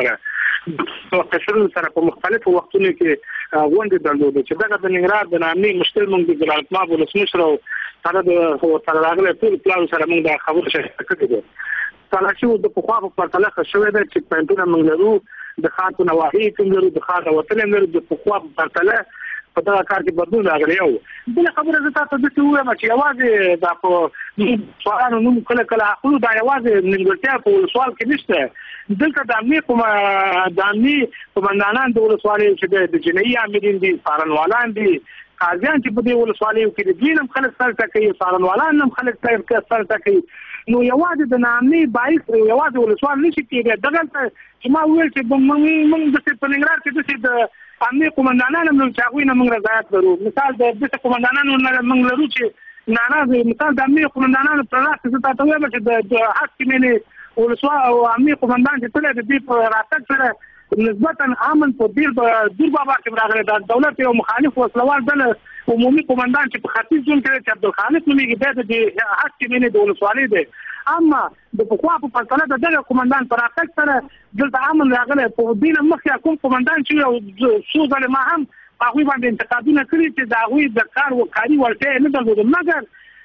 سره او تشریح سره په مختلفو وختونو کې غونډې درلودې چې دغه د ننګرهار د نامي مشکل موږ د جلال اباد ولسمشر او سره د سره راغلي ټول پلان سره موږ د خبرو شریک کړو. تلاشي د پخوا په پرتله شوې ده چې پینټونه موږ لرو د خاطو نواهی کوم لرو د خاطو وتل لرو د پخوا په پرتله په دا کار کې بدلون راغلی او بل خبره زه تاسو ته وایم چې یوازې دا په سوالونو نوم کله کله اخلو دا یوازې نیمګړتیا په سوال کې نشته. دلته د امنیت کوم د امنیت قومندانان د ولسوالۍ چې د جنایي عاملین دي څارنوالان دي قاضیان چې په دې ولسوالۍ کې د دوی هم خلک سره کوي څارنوالان هم خلک سره کوي نو یوازې د نامي باعث یوازې ولسوال نشي کېږي. دغه چې ما ویل چې موږ موږ د په ننګرهار کې د امنیت قومندانانو موږ چاغوي نه موږ رضایت لرو. مثال د د قومندانانو موږ لرو چې نه مثال د امنیت قومندانانو پر راست څه تاسو وایم چې د حق کې ولسوال او امنیت قومندان چې تل د دې په راتګ سره نسبتا امن په ډیر دور بابا کې راغلی د دولت یو مخالف وسلوال دل عمومي قومندان چې په ختیځ ځون کې چې عبدالخالق نومېږي د حق کې د ولسوالۍ دی اما د پخوا په پرتله د دغه قومندان پر راتګ سره دلته امن راغلی. په دې مخکې کوم قومندان چې یو څو ځله ما هم هغوی باندې انتقادونه کړي چې د هغوی د کار وکاري وړتیا نه درلوده مګر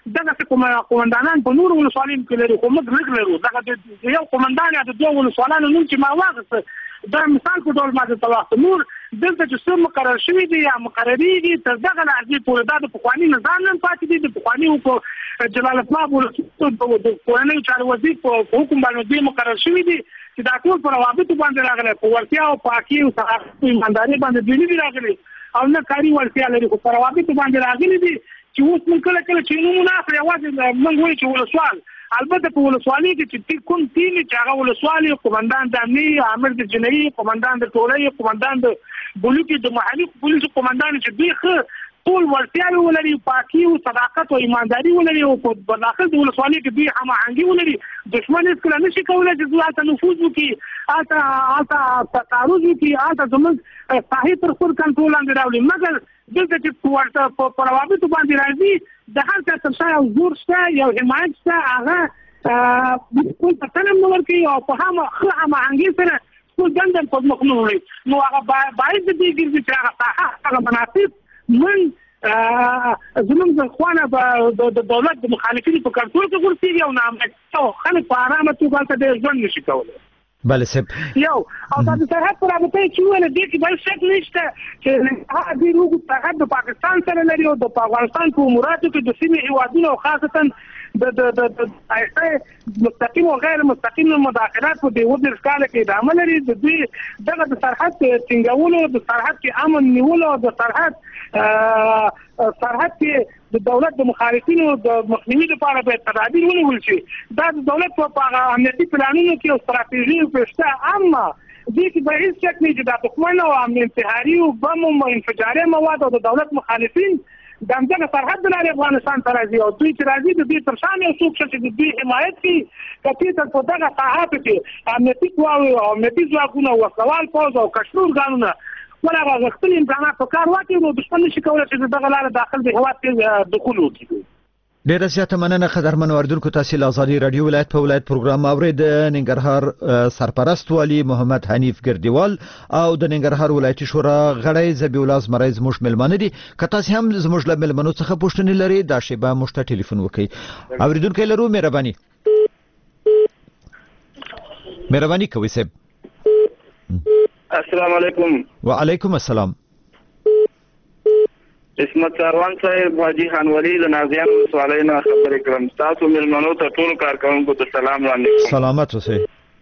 دغه قومندانان په نورو ولسوالیو کې لري خو موږ لږ لرو. دغه یو قومندان یا د دوه ولسوالانو نوم چې ما واخیسته دا مثال په ډول ما ته واخیسته نور دلته چې څه مقرر شوي دي یا مقرریږي تر دغه لحظې پورې دا د پخواني نظام نن پاتې دي. د پخواني په جلال اباد ولسمشر د کورنیو چارو وزیر په حکم باندې دوی مقرر شوي دي چې دا ټول پر روابطو باندې راغلي په وړتیا او پاکي او صحافت او ایمانداري باندې دوی نه دي راغلي او نه کاري وړتیا لري خو پر روابطو باندې راغلي دي چې اوس موږ کله کله چې نومونه اخلي یوازې موږ وایو چې ولسوال البته په ولسوالۍ کې چې کوم ټیم چې هغه ولسوالۍ قومندان د امنیت عامل د جنایي قومندان د ټولۍ قومندان د بلوکي د محلي پولیسو قومندان چې دوی ښه ټول ورتیاوي ولري پاکي او صداقت او ایمانداري ولري او په داخل د ولسوالۍ کې دوی هماهنګي ولري دښمن هیڅ کله نشي کولی چې دوی هلته نفوذ وکړي هلته هلته تعرض وکړي هلته زموږ ساحې تر خپل کنټرول لاندې راولي مګر دلته چې ورته په روابطو باندې راځي د هر چا تر شا یو زور شته یو حمایت شته هغه خپل ته تنم نه ورکوي او په ښه هماهنګي سره خپل دنده په مخ نه وړي نو هغه باید د دې ګرځي چې هغه ساحه هغه مناسب من زمونږ د خوانه د دولت د مخالفینو په کنټرول کې ورسېږي او نامعلومه خلک په ارامه توګه هلته ډېر ژوند نشي کولی. بله صاحب یو او دا د سرحد په رابطه چې وویل دې کې بل شک نشته چې هغه ډېر اوږد سرحد د پاکستان سره لري او د افغانستان په اموراتو کې د سیمې هېوادونو او خاصتا د د د مستقیم او غیر مستقیم مداخلات په دې اووه دېرش کاله کې ادامه لري. د دوی دغه د سرحد ټینګولو د سرحد کې امن نیولو د سرحد سرحد کې د دولت د مخالفینو د مخنیوي لپاره باید تدابیر ونیول شي. دا د دولت په امنیتي پلانونو کې او ستراتیژي پېشته اما دې کې به هیڅ شک نه چې د دښمن او انتحاري او بم او انفجاري مواد او د دولت مخالفین د همدغه سرحد د لارې افغانستان ته راځي او دوی چې راځي د دې تر شا یو څوک چې د دوی حمایت کوي که ته په دغه ساحاتو کې امنیتي قواوې او امنیتي ځواکونه او وسلوال پوځ او کشمیر ارګانونه خپل هغه غښتلي امکانات په کار واچوي نو دښمن نشي کولی چې دغه لاره داخل د هېواد کې دخول وکړي. ډیره زیاته مننه قدرمن اوریدونکو. تاسو له ازادي رادیو ولایت په ولایت پروګرام اورید. ننګرهار سرپرست والی محمد حنیف ګردیوال او د ننګرهار ولایتي شورا غړی زبی الله زمری زموږ ملمنه دي. که تاسو هم زموږ له ملمنو څخه پوښتنه لري دا شیبه موږ ته ټلیفون وکړئ. اوریدونکو لرو مهرباني مهرباني کوي صاحب. السلام علیکم. وعلیکم السلام. اسمت سروان صاحب حاجی خان ولی د نازیان سوالای نه خبرې کوم. تاسو ملمنو ته ټول کارکونکو ته سلام وړاندې کوم. سلامت اوسئ.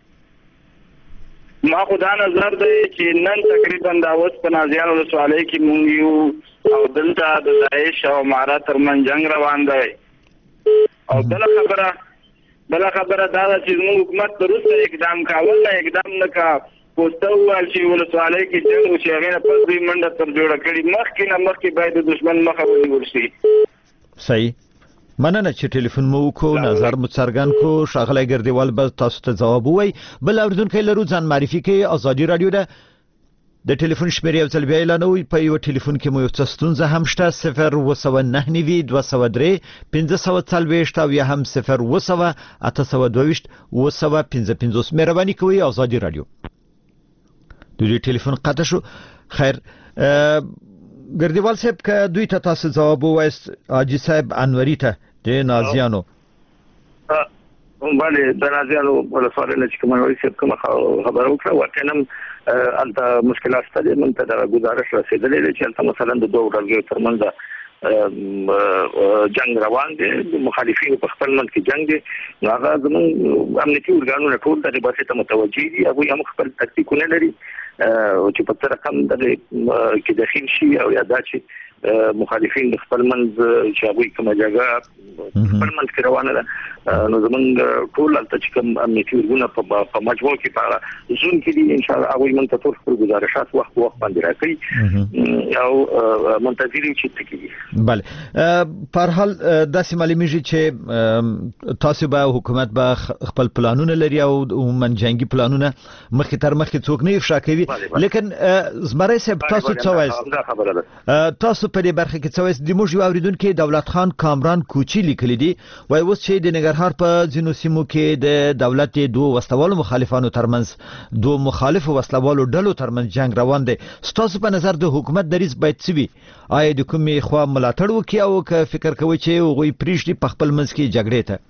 ما خدا نظر دی چې نن تقریبا دا اوس په نازیان سوالای کې مونږ یو او دلته د داعش او مارا ترمن جنگ روان دی. او بل خبره بل خبره دا چې موږ حکومت پرسته اقدام کاول نه اقدام نه کا پوسټو ول چې ولسوالۍ کې جنگ او چې هغه په دې منډه تر جوړه کړي مخکې نه مخکې باید د دشمن مخه ونیول شي. صحیح. مننه چې ټلیفون مو وکړو، نظر مو څرګند کو. شاغلی ګردیوال به تاسو ته جواب ووایي. بل اوریدونکو لرو ځان معرفي کوي. ازادي رادیو ده د ټلیفون شمیرې یو ځل بیا اعلانوي. په یو ټلیفون کې مو یو څه ستونزه هم شته. صفر اووه سوه نهه نوي دوه سوه درې پنځه سوه څلوېښت او یا هم صفر اووه سوه اته سوه دوهویشت اووه سوه پنځه پنځوس. مهرباني کوئ. ازادي رادیو د دوی ټلیفون قطع شو. خیر ګردیوال صاحب که دوی ته تاسو جواب ووایست حاجي صاحب انوري ته د نازیانو باندې د نازیانو ولسوالۍ نه چې کوم انوري صاحب کوم خبره وکړه واقعا انت مشکلات ستاسو من ته د گزارش رسیدلې چې انت مثلا د دوه ډلګو ترمنځ جنگ روان دي، مخالفین په خپل منځ کې جنگ دي. هغه زموږ امنیتي ارګانونه ټول د باسي ته متوجي دي. هغه هم خپل تکتیکونه لري چې په تر رقم د کې داخل شي او یا دا چې مخالفین خپل منځ چې هغه کومه جګړه خپل منځ کې روانه ده. نو زموږ ټول د چې کوم امنیتي ارګانونه په مجموع کې په زون کې دي. ان شاء الله هغه من ته ټول خپل گزارشات وخت وخت باندې راکړي او منتظر یو چې تکي. بله په هر حال داسې معلومیږي چې تاسو به حکومت به خپل پلانونه لري او عموما جنگي پلانونه مخکې تر مخکې څوک نه افشا کوي. لیکن زمری صاحب تاسو څه وایي؟ تاسو په دې برخه کې څه وایي؟ د موږ یو اوریدونکو دولت خان کامران کوچی لیکلی دی وایي اوس چې د ننګرهار په ځینو سیمو کې د دولت دوه وسلوالو مخالفانو ترمنځ دوه مخالفو وسلوالو ډلو ترمنځ جنگ روان دی. ستاسو په نظر د حکومت دریځ باید څه وي؟ آیا د کومې خوا ملاتړ وکړي او که فکر کوي چې هغوی پرېږدي په خپل منځ کې جګړې ته؟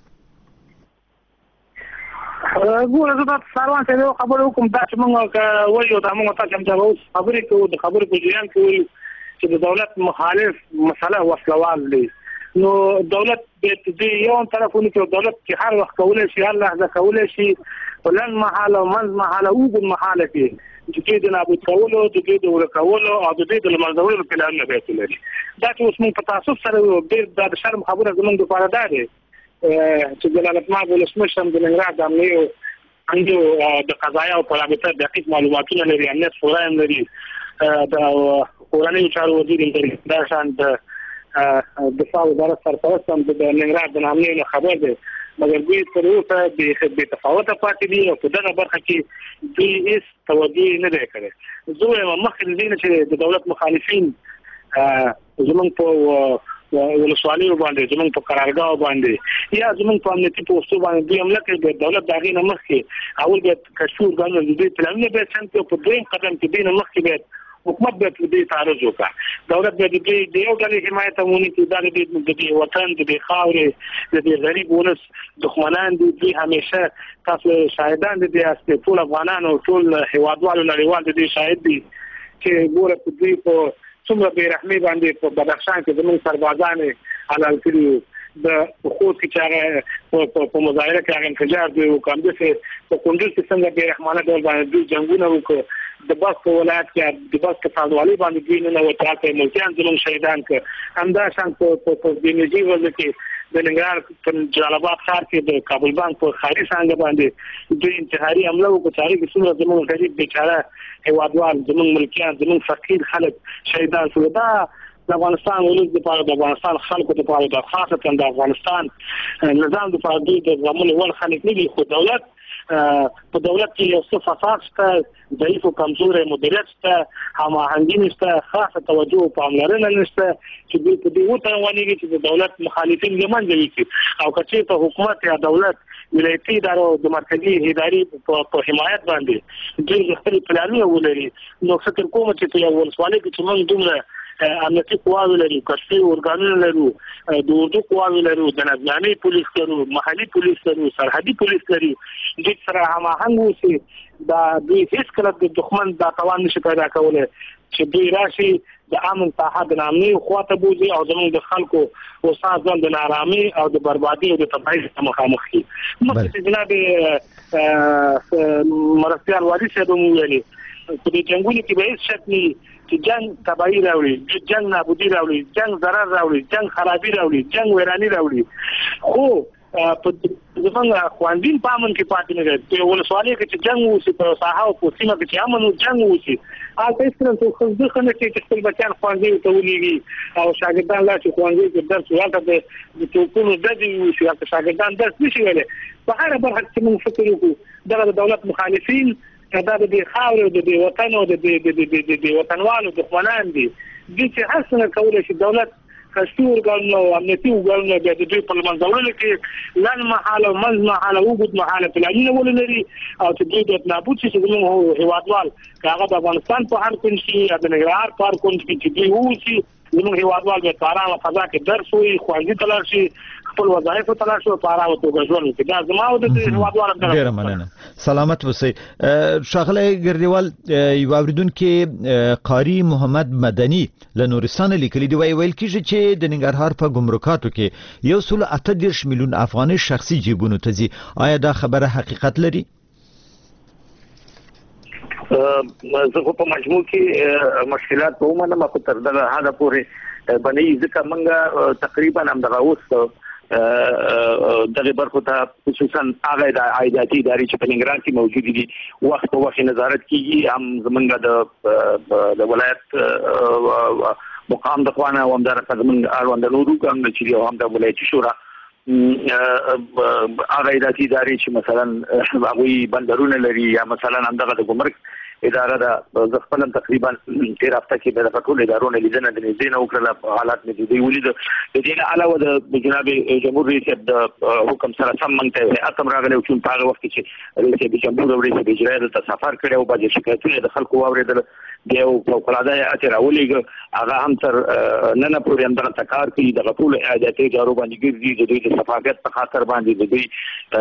ګوره زه د سروان صاحب یو خبره وکړم. دا چې موږ وایو دا موږ تاسو هم جواب خبرې کوو د خبرې په جریان کې وایو چې د دولت مخالف مسله وسلوال دی. نو دولت د یو طرفونو کې دولت چې هر وخت کولای شي هر لحظه کولای شي ولن محاله او منځ محاله او ګل محاله کې چې د دې نابود کولو د دې د ورکولو او د دې د منځورو پلانونه به لري. دا چې اوس موږ په تاسو سره ډېر د شرم خبره زموږ لپاره ده دی چې جلالت ماب ولسمشر د ننګرهار د امنیو انجو د قضایا او پرامتر دقیق معلوماتونه لري. امنیت شورا هم لري. د کورنۍ چارو وزیر دا شان د دفاع وزارت سرپرست هم د ننګرهار د امنیو خبر دی مګر دوی تر اوسه بې تفاوته پاتې دي او په دغه برخه کې دوی هیڅ توجه نه دی کړی. زه وایم مخکې له دې نه چې د دولت مخالفین زموږ په ولسوالیو باندې زموږ په قرارګاه باندې یا زموږ په امنیتي پوسټو باندې دوی حمله کوي د دولت د هغې نه مخکې اول باید کشفي ارګانونه د دوی پلانونه باید چمتو کړي. په دویم قدم کې دوی نه مخکې باید حکومت باید د دې تعرض وکړي. دولت باید د دې د یو ډلې حمایت ومني چې دا د دې وطن د دې خاورې د دې غریب ولس دښمنان دي. دوی همیشه تاسو شاهدان دي چې ټول افغانان او ټول هیوادوالو نړیوال د دې شاهد دي چې ګوره په دوی په څومره بې رحمي باندې په بدخشان کې زموږ سربازان حلال کړي د خود کې چې هغه په مظاهره کې هغه انفجار دوی وکړ. داسې په کندوز کې څنګه بې رحمانه ډول باندې دوی جنګونه وکړ. د بس په ولایت کې د بس په فعالوالي باندې دوی نه وتاړ کوي ملکیان زموږ شهیدان کړ. همدا شان په بینجي ولایت کې د ننګرهار په جلال آباد ښار کې د کابل بانک په خاري څنګه باندې دوی انتحاري حمله وکړه. چې هغې کې څومره زموږ غریب بیچاره هیوادوال زموږ ملکیان زموږ فقیر خلک شهیدان شول. دا د افغانستان ولس لپاره د افغانستان خلکو لپاره د خاصه د افغانستان نظام لپاره دوی د زموږ ول خلک نه دي. خو دولت په دولت کې یو څه فساد شته، ضعیف او کمزورې مدیریت شته، هماهنګي نشته، خاصه توجه او پاملرنه نشته چې دوی په دې وتوانېږي چې د دولت مخالفین له منځه یوسي. او که چېرته حکومت یا دولت ولایتي ادارو د مرکزي ادارې په حمایت باندې دوی خپل پلانونه ولري، نو فکر کوم چې په یو ولسوالۍ کې چې موږ دومره امنیتي قواوې لرو، کشفي ارګانونه لرو، د اردو قواوې لرو، د نظامي پولیس لرو، محلي پولیس لرو، سرحدي پولیس لرو، دوی سره هماهنګ اوسي، دا دوی هیڅکله د دښمن دا توان نشي پیدا کولی چې دوی راشي د امن ساحه د نامنۍ خواته بوځي او زموږ د خلکو اوسه ځان د نارامي او د بربادي او د تباهۍ سره مخامخ کړي. مخکې جناب مرستیال والي صاحب هم ویلي په دې جنګونو کې به هېڅ شک نه چې جنګ تباهي راوړي، جنګ نابودي راوړي، جنګ ضرر راوړي، جنګ خرابي راوړي، جنګ ویراني راوړي. خو په زمونږ خواندین په امن کې پاتې نه دی. په ولسوالۍ کې چې جنګ وشي، په ساحه او په سیمه کې چې امن او جنګ وشي، هلته هېڅکله څوک ښه نه کوي چې خپل بچیان ښوونځیو ته ولېږي او شاګردان لاړ شي ښوونځیو کې درس وي، هلته د توپونو ډزې وشي، هلته شاګردان درس نه شي ویلی. په هره برخه کې موږ فکر وکړو دغه د دولت مخالفین دا د دې خاورې او د دې وطن او د دې وطنوالو دښمنان دي. دوی چې هر څه نه کولی شي دولت کشفي ارګانونه او امنیتي ارګانونه بیا د دوی په له منځه وړلو کې لنډ مهاله او منځ مهاله اوږد مهاله پلانونه ولري او چې دوی د نابود شي چې زموږ هېوادوال که هغه د افغانستان په هر کونج کې یا د ننګرهار په هر کونج کې چې دوی ووسي، زموږ هېوادوال بیا په ارامه فضا کې درس ووایي، ښوونځي ته لاړ شي، خپل وظایفو ته لاړ شي او په ارامه توګه ژوند وکړي. دا زما او د هېوادوالو ډېره مننه. سلامت اوسئ. ښاغلی ګردیوال، یو اورېدونکي قاري محمد مدني له نورستانه لیکلي دي، وایي ویل کېږي چې د ننګرهار په ګمرکاتو کې یو سل اته دېرش میلیون افغانۍ شخصي جیبونو ته ځي. آیا دا خبره حقیقت لري؟ زه خو په مجموع کې مشکلات به ومنم، خو تر دغه حده پورې به نه وي، ځکه موږ تقریبا همدغه اوس دغه برخو ته خصوصا هغه د عایداتي ادارې چې په ننګرهار کې موجود دي وخت په وخت نظارت کیږي، هم زمونږ د ولایت مقام د خوانه او همدارنګه زمونږ اړوند نورو کوم چې هم د ولایتي شورا هغه اداري ادارې چې مثلا هغوی بندرونه لري یا مثلا همدغه د ګمرک اداره ده، زه خپل تقریبا تیر هفته کې د ټول ادارونو لیدنه د نږدې نه وکړله، حالات مې دوی ولید. د دې نه علاوه د جناب جمهور رئیس د حکم سره سم موږ ته هیئت هم راغلی و چې په هغه وخت کې چې رئیس جمهور او رئیس اجرایه دلته سفر کړی و، بعضې شکایتونه د خلکو واورېدل، بیا یو فوقالعاده هیئت یې راولېږه، هغه هم تر ننه پورې همدغه کار کوي، دغه ټولو عایداتي ادارو باندې ګرځي، د دوی د شفافیت په خاطر باندې د دوی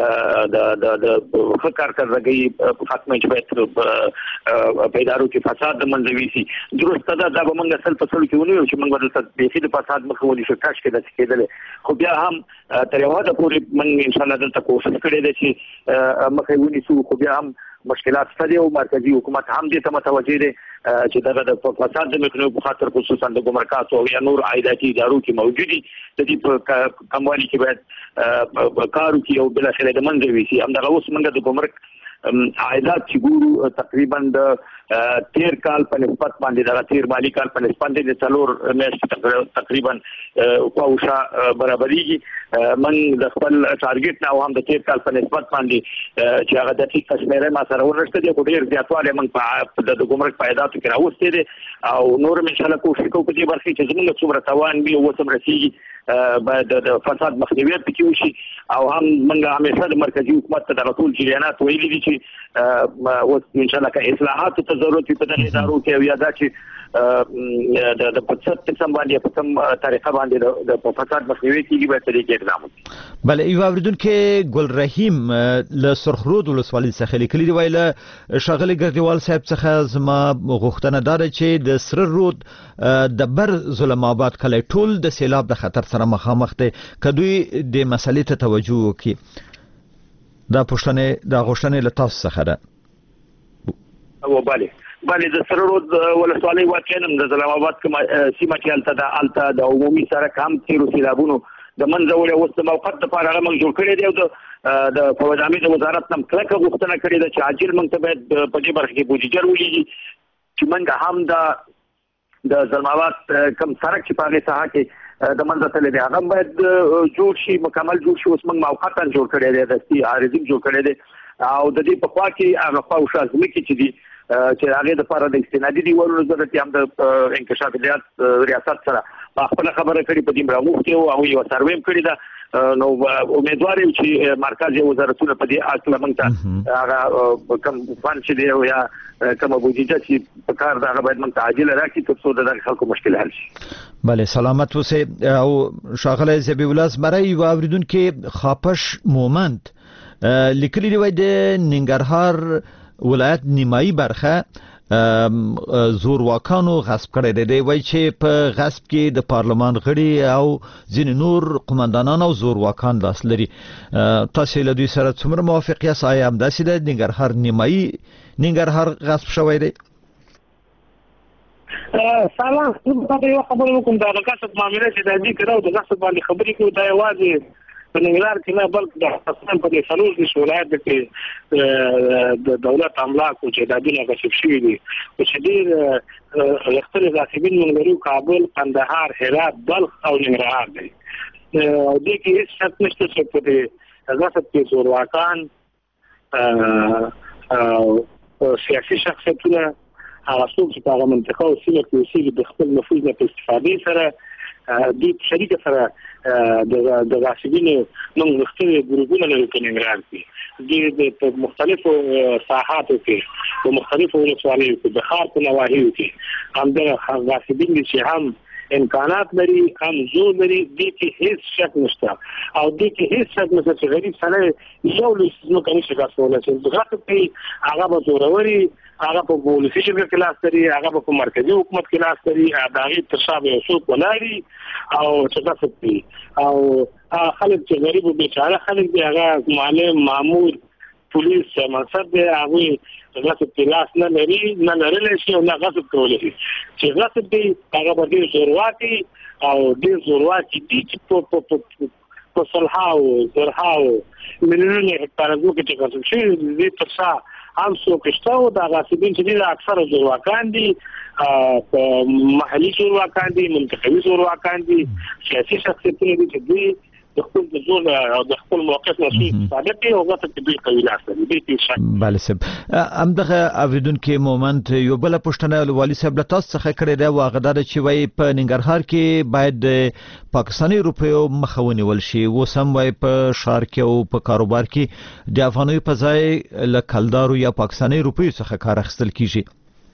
د ښه کارکردګۍ په خاطر چې باید په ادارو کې فساد د منځه ویسي. درسته ده دا به موږ سل په سلو کې ونیو چې موږ به دلته بیخي د فساد مخه ونیسو، کاش کې داسې کېدلی، خو بیا هم تر یو حده پورې موږ انشاءالله دلته کوشش کړی دی چې مخه یې ونیسو، خو بیا هم مشکلات شته دي او مرکزي حکومت هم دې ته متوجه دی چې دغه د فساد د مخنیوي په خاطر خصوصا د ګمرکاتو او یا نور عایداتي ادارو کې موجود دي، د دې په کموالي کې باید کار وکړي او بالاخره د منځه ویسي. همدغه اوس موږ د ګمرک عایدات چې ګورو تقریبا د تیر کال په نسبت باندې دغه تیر مالي کال په نسبت د څلور میاشتې تقریبا خواوشا برابرېږي. موږ د خپل ټارګېټ نه او هم د تیر کال په نسبت باندې چې هغه دقیق شمېره ما سره ورنشته دی، خو ډېر زیاتوالی موږ د ګمرک په عایداتو کې راوستی دی او نور هم انشاءالله کوشش کوو په دې برخه کې چې زموږ څومره توان وي او اوس هم رسېږي باید د فساد مخنیوي پکې وشي. او هم موږ همیشه د مرکزي حکومت ته دغه ټول جریانات ویلي دي چې اوس انشاءالله که اصلاحاتو ته ضرورت وي په دغه ادارو کې او یا دا چې د په څه قسم باندې په کوم طریقه باندې د فساد مخنیوي کېږي باید په دې کې اقدام وکړي. بله، یو اورېدونکی ګل رحیم له سرخرود ولسوالۍ څخه لیکلي دي، وایي له ښاغلي ګردیوال صاحب څخه زما غوښتنه دا ده چې د سره رود د بر ظلم آباد کلی ټول د سیلاب د خطر سره مخامخ دی، که دوی د مسلې ته توجه وکړي. دا پوښتنې دا غوښتنې له تاسو څخه ده. او بله بله د سره رود ولسوالۍ واقعا د ظلم آباد کومه سیمه چې هلته ده، هلته د عمومي سړک هم تېرو سیلابونو د منځه وړی، اوس د موقت دپاره هغه موږ جوړ کړی دی او د فوج عامې د وزارت نه هم کلکه غوښتنه کړې ده چې عاجل موږ ته باید په دې برخه کې بودیجه ولیږي چې موږ هم د د ظلم آباد کوم سړک چې په هغې ساحه کې د منځه تللی دی هغه باید جوړ شي، مکمل جوړ شي. اوس موږ موقتا جوړ کړی دی، دستي عارضي جوړ کړی دی او د دې په خوا کې هغه خوا شازمه کې چې دي چې هغه د لپاره د استنادي دیوالونو ضرورت هم د انکشاف ریاست ریاست سره په خپل خبره کړي په دې مراغوختي او یو سرویم کړی دا نو امیدوار یم چې مرکزي وزارتونه په دې اصل موږ ته هغه کوم فن چې دی یا کوم بودیجه چې په کار دا باید موږ ته عاجل راکړي تر څو د خلکو مشکل حل شي. بله سلامت اوسئ. او شاغله زبیب الله زمری و اوریدونکو خاپش مومند لیکلي دی وای د ننګرهار ولایت نیمایي برخه زورواکانو غصب کړی دی وای چې په غصب کې د پارلمان غړي او ځینې نور قومندانان او زورواکان لاس لري. تاسو له دوی سره څومره موافق یاست؟ آیا همداسې د ننګرهار نیمایي ننګرهار غصب شوی دی؟ سلام زه یو خبره وکم دا غصب معاملې چې د دې کړو د غصب باندې خبرې کوي دا یوازې په ننګرهار کې نه بلکې د افغانستان په دې څلور دېرش ولایت کې د دولت املاک او جایدادونه غصب شوي دي چې ډېر غښتلي غاصبین موږ لرو کابل، قندهار، هرات، بلخ او ننګرهار دي. دې کې هېڅ شک نشته چې په دې غصب کې زورواکان سیاسي شخصیتونه هغه څوک چې په هغه منطقه او سیمه کې اوسېږي د خپل نفوذ نه په استفادې سره د شریکه سره د غاصبینو موږ مختلف ګروپونه لرو په ننګرهار کې د مختلفو ساحاتو کې په مختلفو ولسوالیو کې د ښار په نواحیو کې همدغه غاصبین دي چې هم امکانات لري هم زور لري. دې کې هیڅ شک نشته او دې کې هیڅ شک نشته چې غریب سړی یو لوی ځمکه نشي ګرځولی چې د غصب کوي هغه به زوروري هغه په پولیسي شرکت کې لاس لري هغه په مرکزي حکومت کې لاس لري د هغې تر شا به یو څوک ولاړي او چې غصب کوي او خلک چې غریب او بیچاره خلک دي هغه معلم مامور پولیس منصب دی هغوی غصب کې لاس نه لري نه لرلی شي او نه غصب کولی شي چې غصب دی هغه به ډېر زورواکي او ډېر زورواکي دي چې په سلهاو زرهاو میلیونونه هکتاره ځمکې چې غصب شوي دې تر شا هم څوک شته او دا غاصبین چې دي د اکثره زورواکان دي محلي زورواکان دي منتخبي زورواکان دي سیاسي شخصیتونه دي چې دوی د خپل د زور او د خپل موقف نه سوي استفاده کوي او غصب کې دوی کوي لاس لري. دې کې شک بله صاحب. همدغه اوریدونکي مومند یو بله پوښتنه له والي صاحب له تاسو څخه کړې ده او هغه دا ده چې وایي په ننګرهار کې باید د پاکستاني روپیو مخه ونیول شي. اوس هم وایي په ښار کې او په کاروبار کې د افغانیو په ځای له کلدارو یا پاکستاني روپیو څخه کار اخیستل کیږي.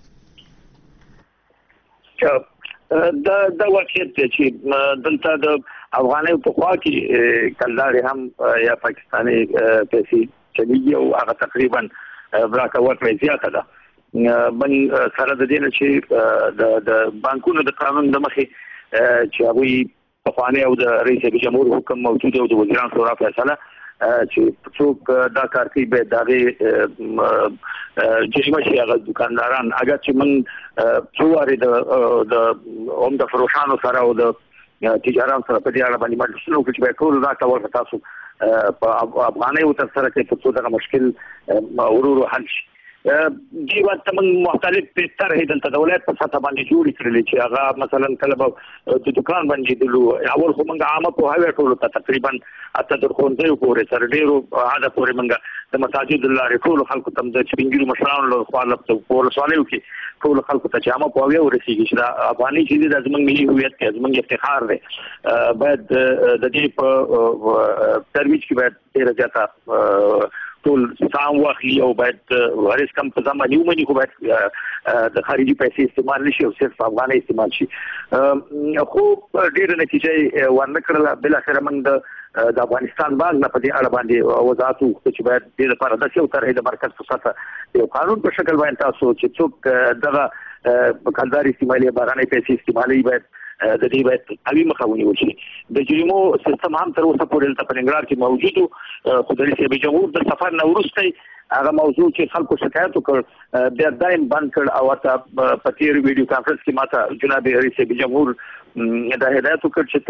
دا دا واقعیت چې دلته د افغانیو په خوا کې کلدارې هم یا پاکستاني پیسې چلیږي او هغه تقریبا براکه ورکړې زیاته ده. من سره د دې نه چې د بانکونو د قانون د مخې چې هغوی پخوانی او د رئیس جمهور حکم موجود او د وزیرانو شورا فیصله چې څوک دا کار کوي باید د هغې چشمه شي هغه دکانداران اگر چې موږ څو وارې د هم د فروشانو سره او د تجاران سره په دې اړه باندې مجلسونه وکړي چې باید ټول راته ورته تاسو په افغانیو ترسره کوي تر څو دغه مشکل ورو ورو حل شي. دې وخت موږ مختلف طرحې دلته د ولایت په سطحه باندې جوړې کړلې چې هغه مثلا کله به د دکان باندې دلو اول خو موږ عامه پوهاوی ټولو ته تقریبا اته د ښوونځیو پورې سره ډېرو عاده پورې موږ د مساجد لارې ټولو خلکو ته د سپین ږیرو مشرانو له خوا په ولسوالیو کې ټولو خلکو ته چې عامه پوهاوی ورسېږي چې دا افغاني چې دی دا زموږ ملي هویت دی زموږ افتخار دی باید د دې په ترویج کې باید ډېره زیاته ټول سام واخلي او باید هرڅ کم په ځمانه یو مني خو باید د خارجي پیسې استعمال نشي او صرف افغاني استعمال شي. خو ډېر نتیجه ورنه کړله بل اخر موږ د افغانستان باندې په دې اړه باندې وضاحت وکړو چې باید د لپاره د څو طرحې د مرکز په سطحه یو قانون په شکل باندې تاسو چې څوک دغه کلداري استعمالي بارانه پیسې استعمالي باید د دې باید قوي مخه ونیول شي. د جریمو سیستم هم تر اوسه پورې د پننګرار کې موجود خو د رئیس جمهور د سفر نه وروسته هغه موضوع چې خلکو شکایت وکړ بیا دایم بند کړ او ته په تیر ویډیو کانفرنس کې ماته جناب رئیس جمهور دا هدایت وکړ چې ته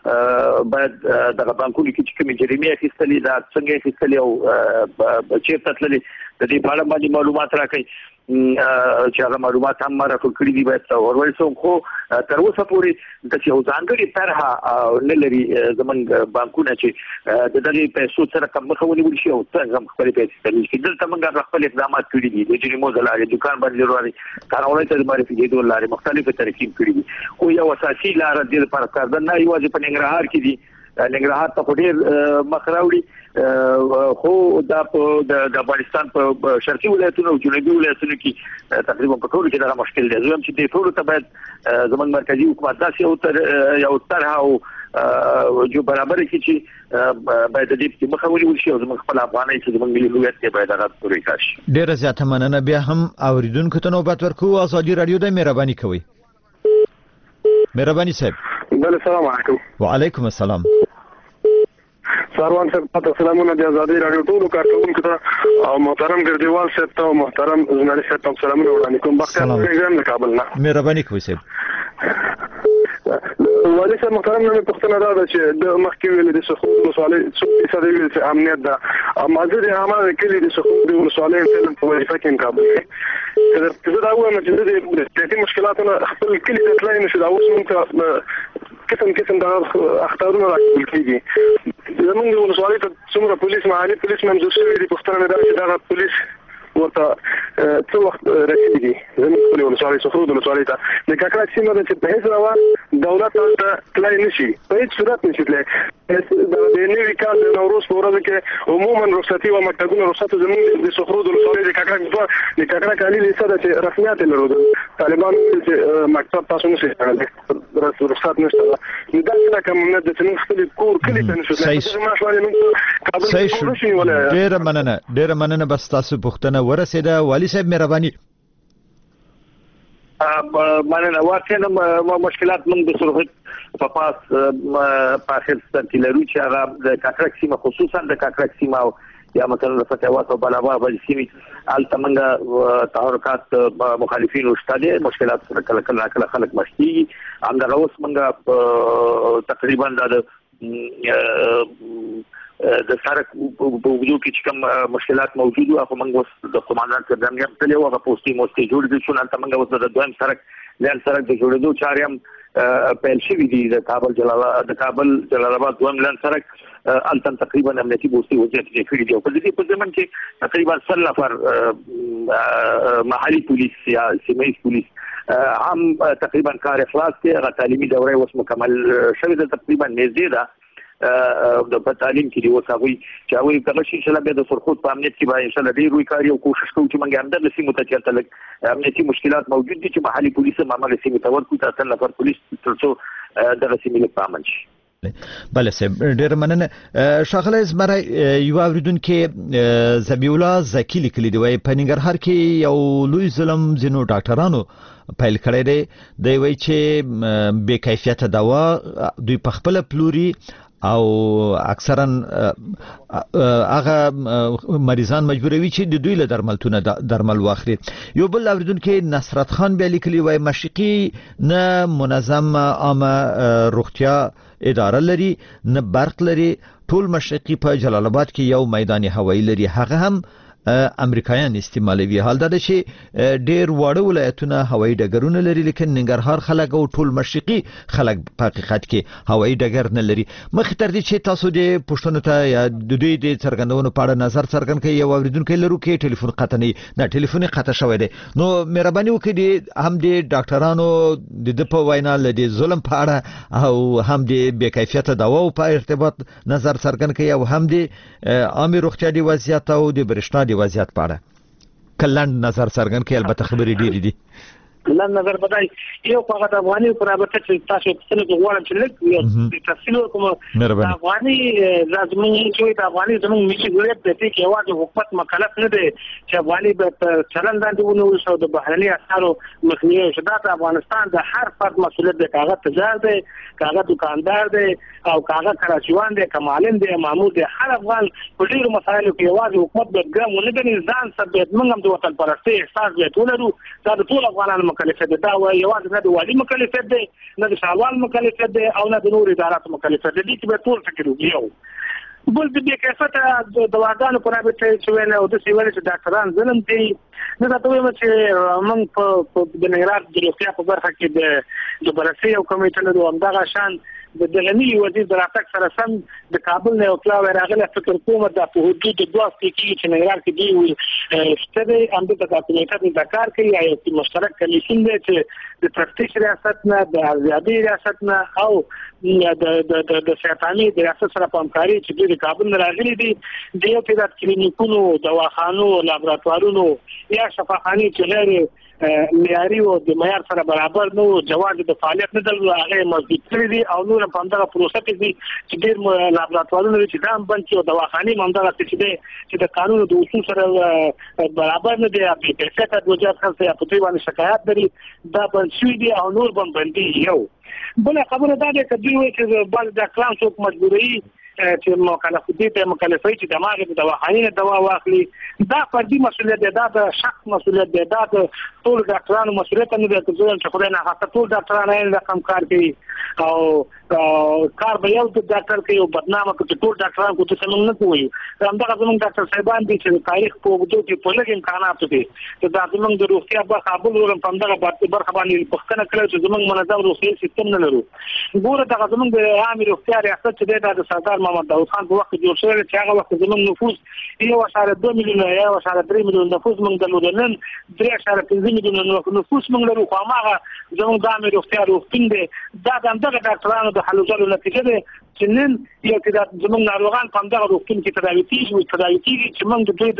باید د بانکونو کې کوم جریمه اخیستلې دا څنګه اخیستلې او چیرته تللې د دې په اړه باندې معلومات راکړي چې هغه معلومات هم راټول کړي دي باید ورول سو خو تر اوسه پورې د یو ځانګړي طرحه نه لري زمونږ بانکونه چې د دغه پیسو سره کوم مخاوني ورشي او څنګه خپل پیسې ترلاسه کړي دلته موږ خپل اقدامات کړي دي د جریمو زلارې دکان باندې وروړي کارونه ته معرفي کېدو لارې مختلفه ترکیب کړي دي خو یو اساسي لار د لپاره کار نه یوازې په ننګرهار کې دي ننګرهار ته ډېر مخراوړي خو دا په د افغانستان په شرقي ولایتونو او جنوبي ولایتونو کې تقریبا په ټولو کې دا مشکل دی زم چې د ټولو ته باید زموږ مرکزی حکومت داسې یو تر یو طرح او جو برابر کې چې باید د دې مخاولي وشي او زموږ خپل افغاني چې زموږ ملي هویت کې باید هغه پوره کړي. ډېر زیاته مننه. بیا هم اوریدونکو ته نوبت ورکو. ازادي رادیو د مهرباني کوي. مهرباني صاحب. بله السلام علیکم. وعلیکم السلام. ساروان صاحب تاسو سلامونه د ازادي رادیو ټولو کارکونکو ته او محترم ګرځیوال صاحب ته او محترم ژورنالیست صاحب ته سلامونه وړاندې کوم. بختیار پروګرام له کابل نه. مهرباني کوي صاحب. والي صاحب محترم نن پښتنه دا ده چې د مخکې ویل د سخون ولسوالۍ څو فیصد ویل چې امنیت ده او مازه د عامه کلی د سخون د ولسوالۍ په وظیفه کې کابل کې زه دا وایم چې د دې مشکلاتونو خپل کلی ته تلای نشي دا اوس موږ قسم قسم د اختارونو راکول کېږي زمونږ ولسوالۍ ته څومره پولیس محلي پولیس منځو شوي دي پښتنه دا چې دا پولیس ورته څو وخت رسیدي زموږ خپل ولسوالۍ سفرود ولسوالۍ ته د کاکړ سیمه ده چې په هیڅ ډول دولت ته تلای نشي په هیڅ صورت نشي تلای د نوي کال د نوروز په ورځ کې عموما رخصتي او مکتبونه رخصت زموږ د سفرود ولسوالۍ د کاکړ د کاکړ کالي لیسه ده چې رسمیات لرو طالبان چې مکتب تاسو نشي تلای رخصت نشته دا څنګه کوم نه د څنګه خپل کور کلی ته نشو تلای ما شوالي موږ کابل ته نشي ولا ډېر مننه ډېر مننه بس تاسو پښتنه ورسېده. والي صاحب مهرباني. مننه. واقعا مشکلات موږ د سرحد په پاس په اخر ستنتی لرو چې هغه د کاکړ سیمه خصوصا د کاکړ سیمه او یا مثلا د فتاوات او بلابا د سیمې التمنګ تحرکات مخالفین وشته مشکلات سره کله کله کله خلک مشتي همدغه اوس موږ تقریبا د د سرک په وجود کې چې کوم مشکلات موجود او موږ اوس د قوماندان څخه دغه په لور په پوسټي موستي جوړ دي شو نن موږ اوس د دویم سرک لن سرک د جوړېدو چارې هم پیل شوې دي د کابل جلال د کابل جلال آباد دویم لن سرک التم تقریبا امنیتي پوسټي وجود کې کړی دی او په دې په ځمن کې تقریبا سل نفر محلي پولیس یا سیمه پولیس هم تقریبا کار اخلاص کې غو تعلیمي دوره اوس مکمل شوه د تقریبا نږدې ده د تعلیم کې دی وساوي چې هغه کله چې انشاء الله به د سرخود په امنیت کې به انشاء الله ډیر وی کاری او کوشش کوو چې موږ هم د سیمو ته چلته لګ امنیتي مشکلات موجود دي چې محلي پولیس هم عمل سیمه ته ورکو ته تل پر پولیس ترڅو د سیمې په امن شي. بله صاحب ډېر مننه. ښاغلی زمری یو اوریدونکي ذبیح الله زکي لیکلي دی وایي په ننګرهار کې یو لوی ظلم ځینو ډاکټرانو پیل کړی دی دی وایي چې بې کیفیته دوا دوی په خپله پلوري او اکثرا هغه مریضان مجبوروي چې د دوی له درملتونه درمل واخلي. یو بل اوریدونکي نصرت خان بیا لیکلي وایي مشرقي نه منظم عامه روغتیا اداره لري نه برق لري ټول مشرقي په جلال آباد کې یو میدان هوایی لري هغه هم امریکایان استعمالوي. حال دا چې ډېر واړه ولایتونه هوایی ډګرونه لري لیکن ننګرهار خلک او ټول مشرقي خلک په حقیقت کې هوایی ډګر نه لري. مخکې تر دې چې تاسو د پښتنو ته یا د دوی د څرګندونو په اړه نظر څرګند کړئ یو اوریدونکی لرو کې ټلیفون قطع نه نه ټلیفون قطع شوی دی نو مهرباني وکړئ هم د ډاکټرانو د په وینا له ظلم په اړه او هم د بې کیفیته دوا په ارتباط نظر څرګند کړئ او هم د عامه روغتیا د وضعیت او د برېښنا وضعیت پاړه کلند نظر څرګند کې البته خبرې ډېرې دي. کلند نظر بدای یو په د افغاني پر ابته چې تاسو په څه غواړم چې لږ یو تفصیل کوم د افغاني لازمي چې د افغاني زموږ ملي هویت د دې کې واجب حکومت مکلف نه دی چې افغاني به چلند باندې ونیول شو د بهرني اثارو مخنیوي شدا د افغانستان د هر فرد مسؤلیت دی کاغه تجار دی کاغه دکاندار دی او کاغه کراچیوان دی کمالین دی مامور دی هر افغان په ډیرو مسایلو کې واجب حکومت به ګرم ونه غني ځان ثبت موږ هم د وطن پرستی احساس به ټولرو دا د ټول افغانانو مکلفیت دا و یوازې نه د والي مکلفیت دی نه د ښاروال مکلفیت دی او نه د نورو اداراتو مکلفیت دی چې به ټول فکر یو بل د دې کیفیت د دواګانو په اړه چې ویل او د سیول چې ډاکټران ظلم کوي نو دا ته وایم چې موږ په د نګران د روغتیا په برخه کې د د بررسي او کمیټې له همدغه شان د دغنی وزیر د راتګ سره سم د کابل نه او کلاوه راغله فکر کوم د په حدود د دوه کې چې نګران کې دی ستړي هم د کمیټې د کار کوي یا یو مشترک کمیسیون دی چې د تفتیش ریاست نه د ارزیابي ریاست نه او د د د سیاستاني د ریاست سره په همکاري چې د کابل نه راغلي دي د یو تعداد کلینیکونو دواخانو لابراتوارونو یا شفاخاني چې لري معیاري او د معیار سره برابر نو جواز د فعالیت نه درلود هغه مضبوط کړی دي او نور په همدغه پروسه کې دي چې ډېر لابراتوارونه چې دام بند چې او دواخاني همدغه چې دي چې د قانون د اصول سره برابر نه دي په کیفیت د وجات خاصه یا په دې باندې شکایت لري دا بند شوی دي او نور بند بندي یو بل خبره دا ده چې دوی چې بل د کلام څوک مجبوري چې مکلف دي ته مکلفي چې دماغ د دواخاني دوا واخلي دا فردي مسؤلیت دی دا د شخص مسؤلیت دی دا د ټول ډاکټرانو مسؤلیت نه دی چې خدای نه حتی ټول ډاکټرانو یې رقم کار کوي او کار به یو د ډاکټر کوي او بدنامه کوي ټول ډاکټرانو کو څه موږ نه کوي همدغه زموږ ډاکټر صاحبان دي چې تاریخ په وګړو کې په لږ امکانات دي چې دا زموږ د روغتیا په قابل ورم په همدغه برخه باندې پښتنه کړو چې زموږ منظم روغتي سیستم نه لرو ګوره دا زموږ د عام روغتیا ریاست چې د سردار محمد داود خان په وخت جوړ شوی چې هغه وخت زموږ نفوس یو اشاره دوه میلیونه یا اشاره درې میلیونه نفوس موږ درلود نن درې اشاره پنځه میلیونه نفوس موږ لرو خو هغه زموږ د عام روغتیا روغتون دی دا د همدغه ډاکټرانو د حلو ځلو نتیجه ده چې نن یو چې زموږ ناروغان په همدغه روغتون کې تداوي کیږي او تداوي کیږي چې موږ د دوی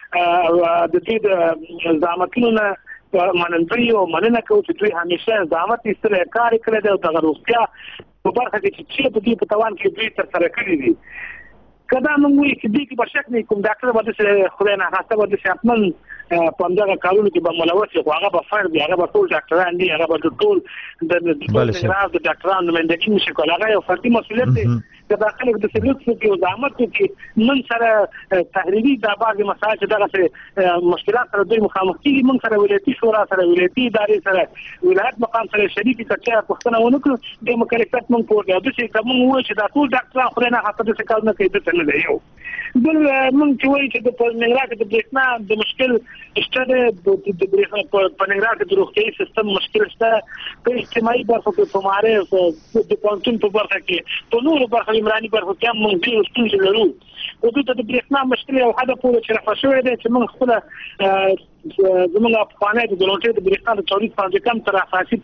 د د دوی د زعامتونو نه منندوی او مننه کوو چې دوی همیشه زعامت ایستلې کار کړی دی او د روغتیا په برخه کې چې په دې په توان کې دوی تر سره کړی دي کدا موږ وایو چې دې کې به شک نه کوم ډاکټر باندې خدای نه خاصه باندې شپمن په همدغه کارونو کې به ملوث وي هغه به فرد هغه به ټول ډاکټران دي هغه به ټول د د ډاکټرانو نمائندګي نشي کولای هغه یو فردي مسؤلیت دی د داخله د سلوک کې او زعامت کې من سره تحریری د بعض مسایل چې دغه مشکلات سره دوی مخامخ کیږي من سره ولایتي شورا سره ولایتي ادارې سره ولایت مقام سره شریک کچا پښتنه ونه کړو د مکلفیت من پورته د څه کوم وایي چې دا ټول ډاکټران خو نه حتی څه کار نه کوي د څه نه یو بل من چې وایي چې د نګران د برېښنا د مشکل شته د برېښنا په نګران د روغتيایي سیستم مشکل شته په اجتماعي برخه کې په ماره د پونتون په برخه کې په نورو برخه عمراني برخه کې موږ ډېر ستونزې لرو او د برېښنا مشکل او حدا پورې چې رافه شوې ده چې موږ خپل زموږ افغاني د دولتي د برېښنا د تولید باندې کم تر اساسي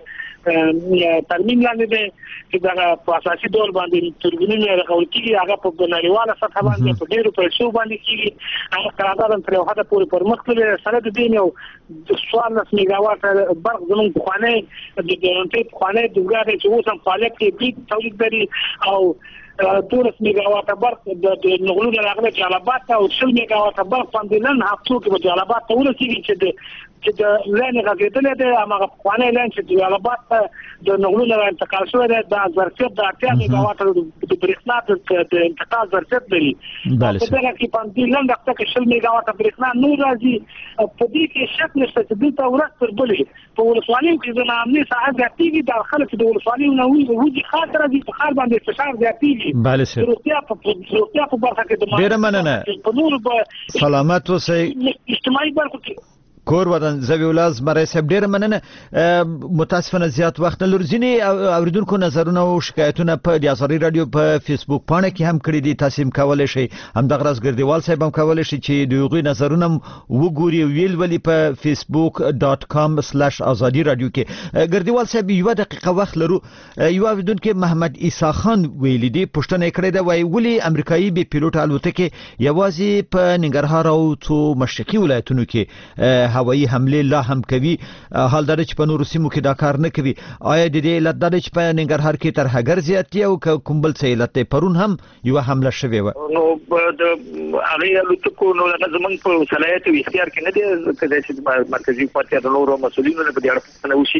ترمیم لاندې ده چې دا په اساسي ډول باندې ترګونی راغول کیږي هغه په نړیواله سطح باندې په ډیرو پیسو باندې کیږي هغه قرارداد تر یو حد پورې پرمختللی سره د دین یو څوارلس میگاوات برق زموږ په خانه د دولتي په خانه دغه چې اوس هم فعالیت کوي تولید لري او دولس میگاوات برق د نغلو راغله جلبات او شل میگاوات برق باندې نن هفتو کې په جلبات ته ورسیږي چې د چې د لین غځېدل دي هغه خوانه لین چې د جلبات د نغلو نه انتقال شوی دی د ظرفیت د اته میگاوات د برېښنا د انتقال ظرفیت لري په دغه کې باندې لن دغه کې شل میگاوات برېښنا نو راځي په دې کې شک نشته چې دلته ورځ تر بلې په ولسوالۍ کې د امنیت ساحه زیاتېږي د خلک د ولسوالۍ نه وځي خاطر راځي په خار باندې فشار زیاتېږي بله سر روغتیا په روغتیا په برخه کې د ډېره مننه په نور سلامت اوسئ اجتماعي برخه کې کور ودان زوی ولاز مری صاحب ډیر مننه متاسفانه زیات وخت لر ځینی اوریدونکو نظرونه او شکایتونه په د ازری رادیو په فیسبوک پاڼه کې هم کړی دي تاسو هم کولای شئ هم د غرض ګردیوال صاحب هم کولای شئ چې دوی نظرونه وګوري ویل ولی په فیسبوک ډاٹ کام سلیش ازادي رادیو کې ګردیوال صاحب یو دقیقه وخت لرو یو اوریدونکو محمد عیسی خان ویل دي پښتنه کړی دا وی ولی امریکایي بي پیلوټ الوتکه یوازې په ننګرهار او څو مشرقي ولایتونو کې هوایی حمله لا هم کوي حال دا چې په نورو سیمو کې دا کار نه کوي آیا د دې علت دا چې په ننګرهار کې تر هغه زیات او کوم بل څه علت پرون هم یو حمله شوې و نو د هغه الوتکو نو زمونږ په صلاحیت او اختیار کې نه دی چې مرکزی حکومت یا د نورو مسؤلینو په دې اړه څه وشي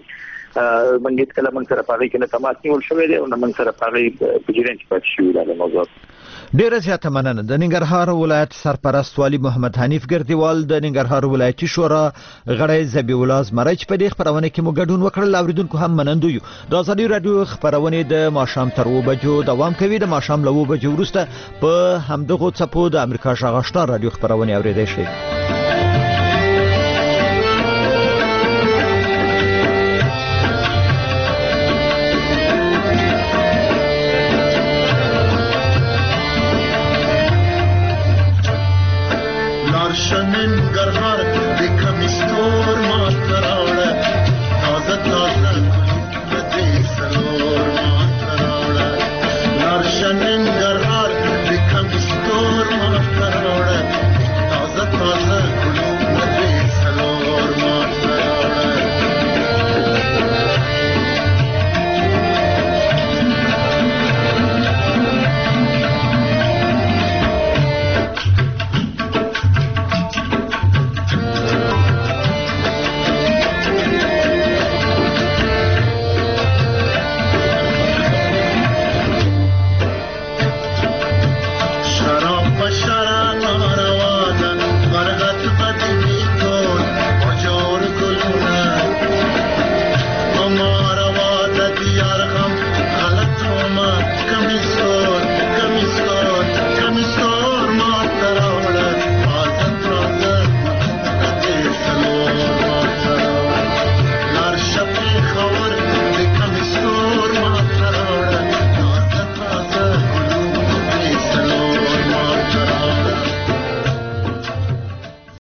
منګیت کله من سره پاره کې نه تماس نیول شوې دی او نه من سره پاره په جریان کې پاتې شوې ده موضوع. ډیره زیاته مننه. د ننګرهار ولایت سرپرست والی محمد حنیف ګردیوال، د ننګرهار ولایتي شورا غړی ذبیح الله زمرج په دې خبرونه کې مو ګډون وکړل. اوریدونکو هم منندو یو. د ازادي رادیو خبرونه د ماښام تر اوه بجو دوام کوي. د ماښام له اوه بجو وروسته په همدغه څپو د امریکا غږ آشنا رادیو خبرونه اوریدئ شئ. ننګرهار د کمیستور ما تراړه تازه تازه د دې سرور ما تراړه لارښ ننګرهار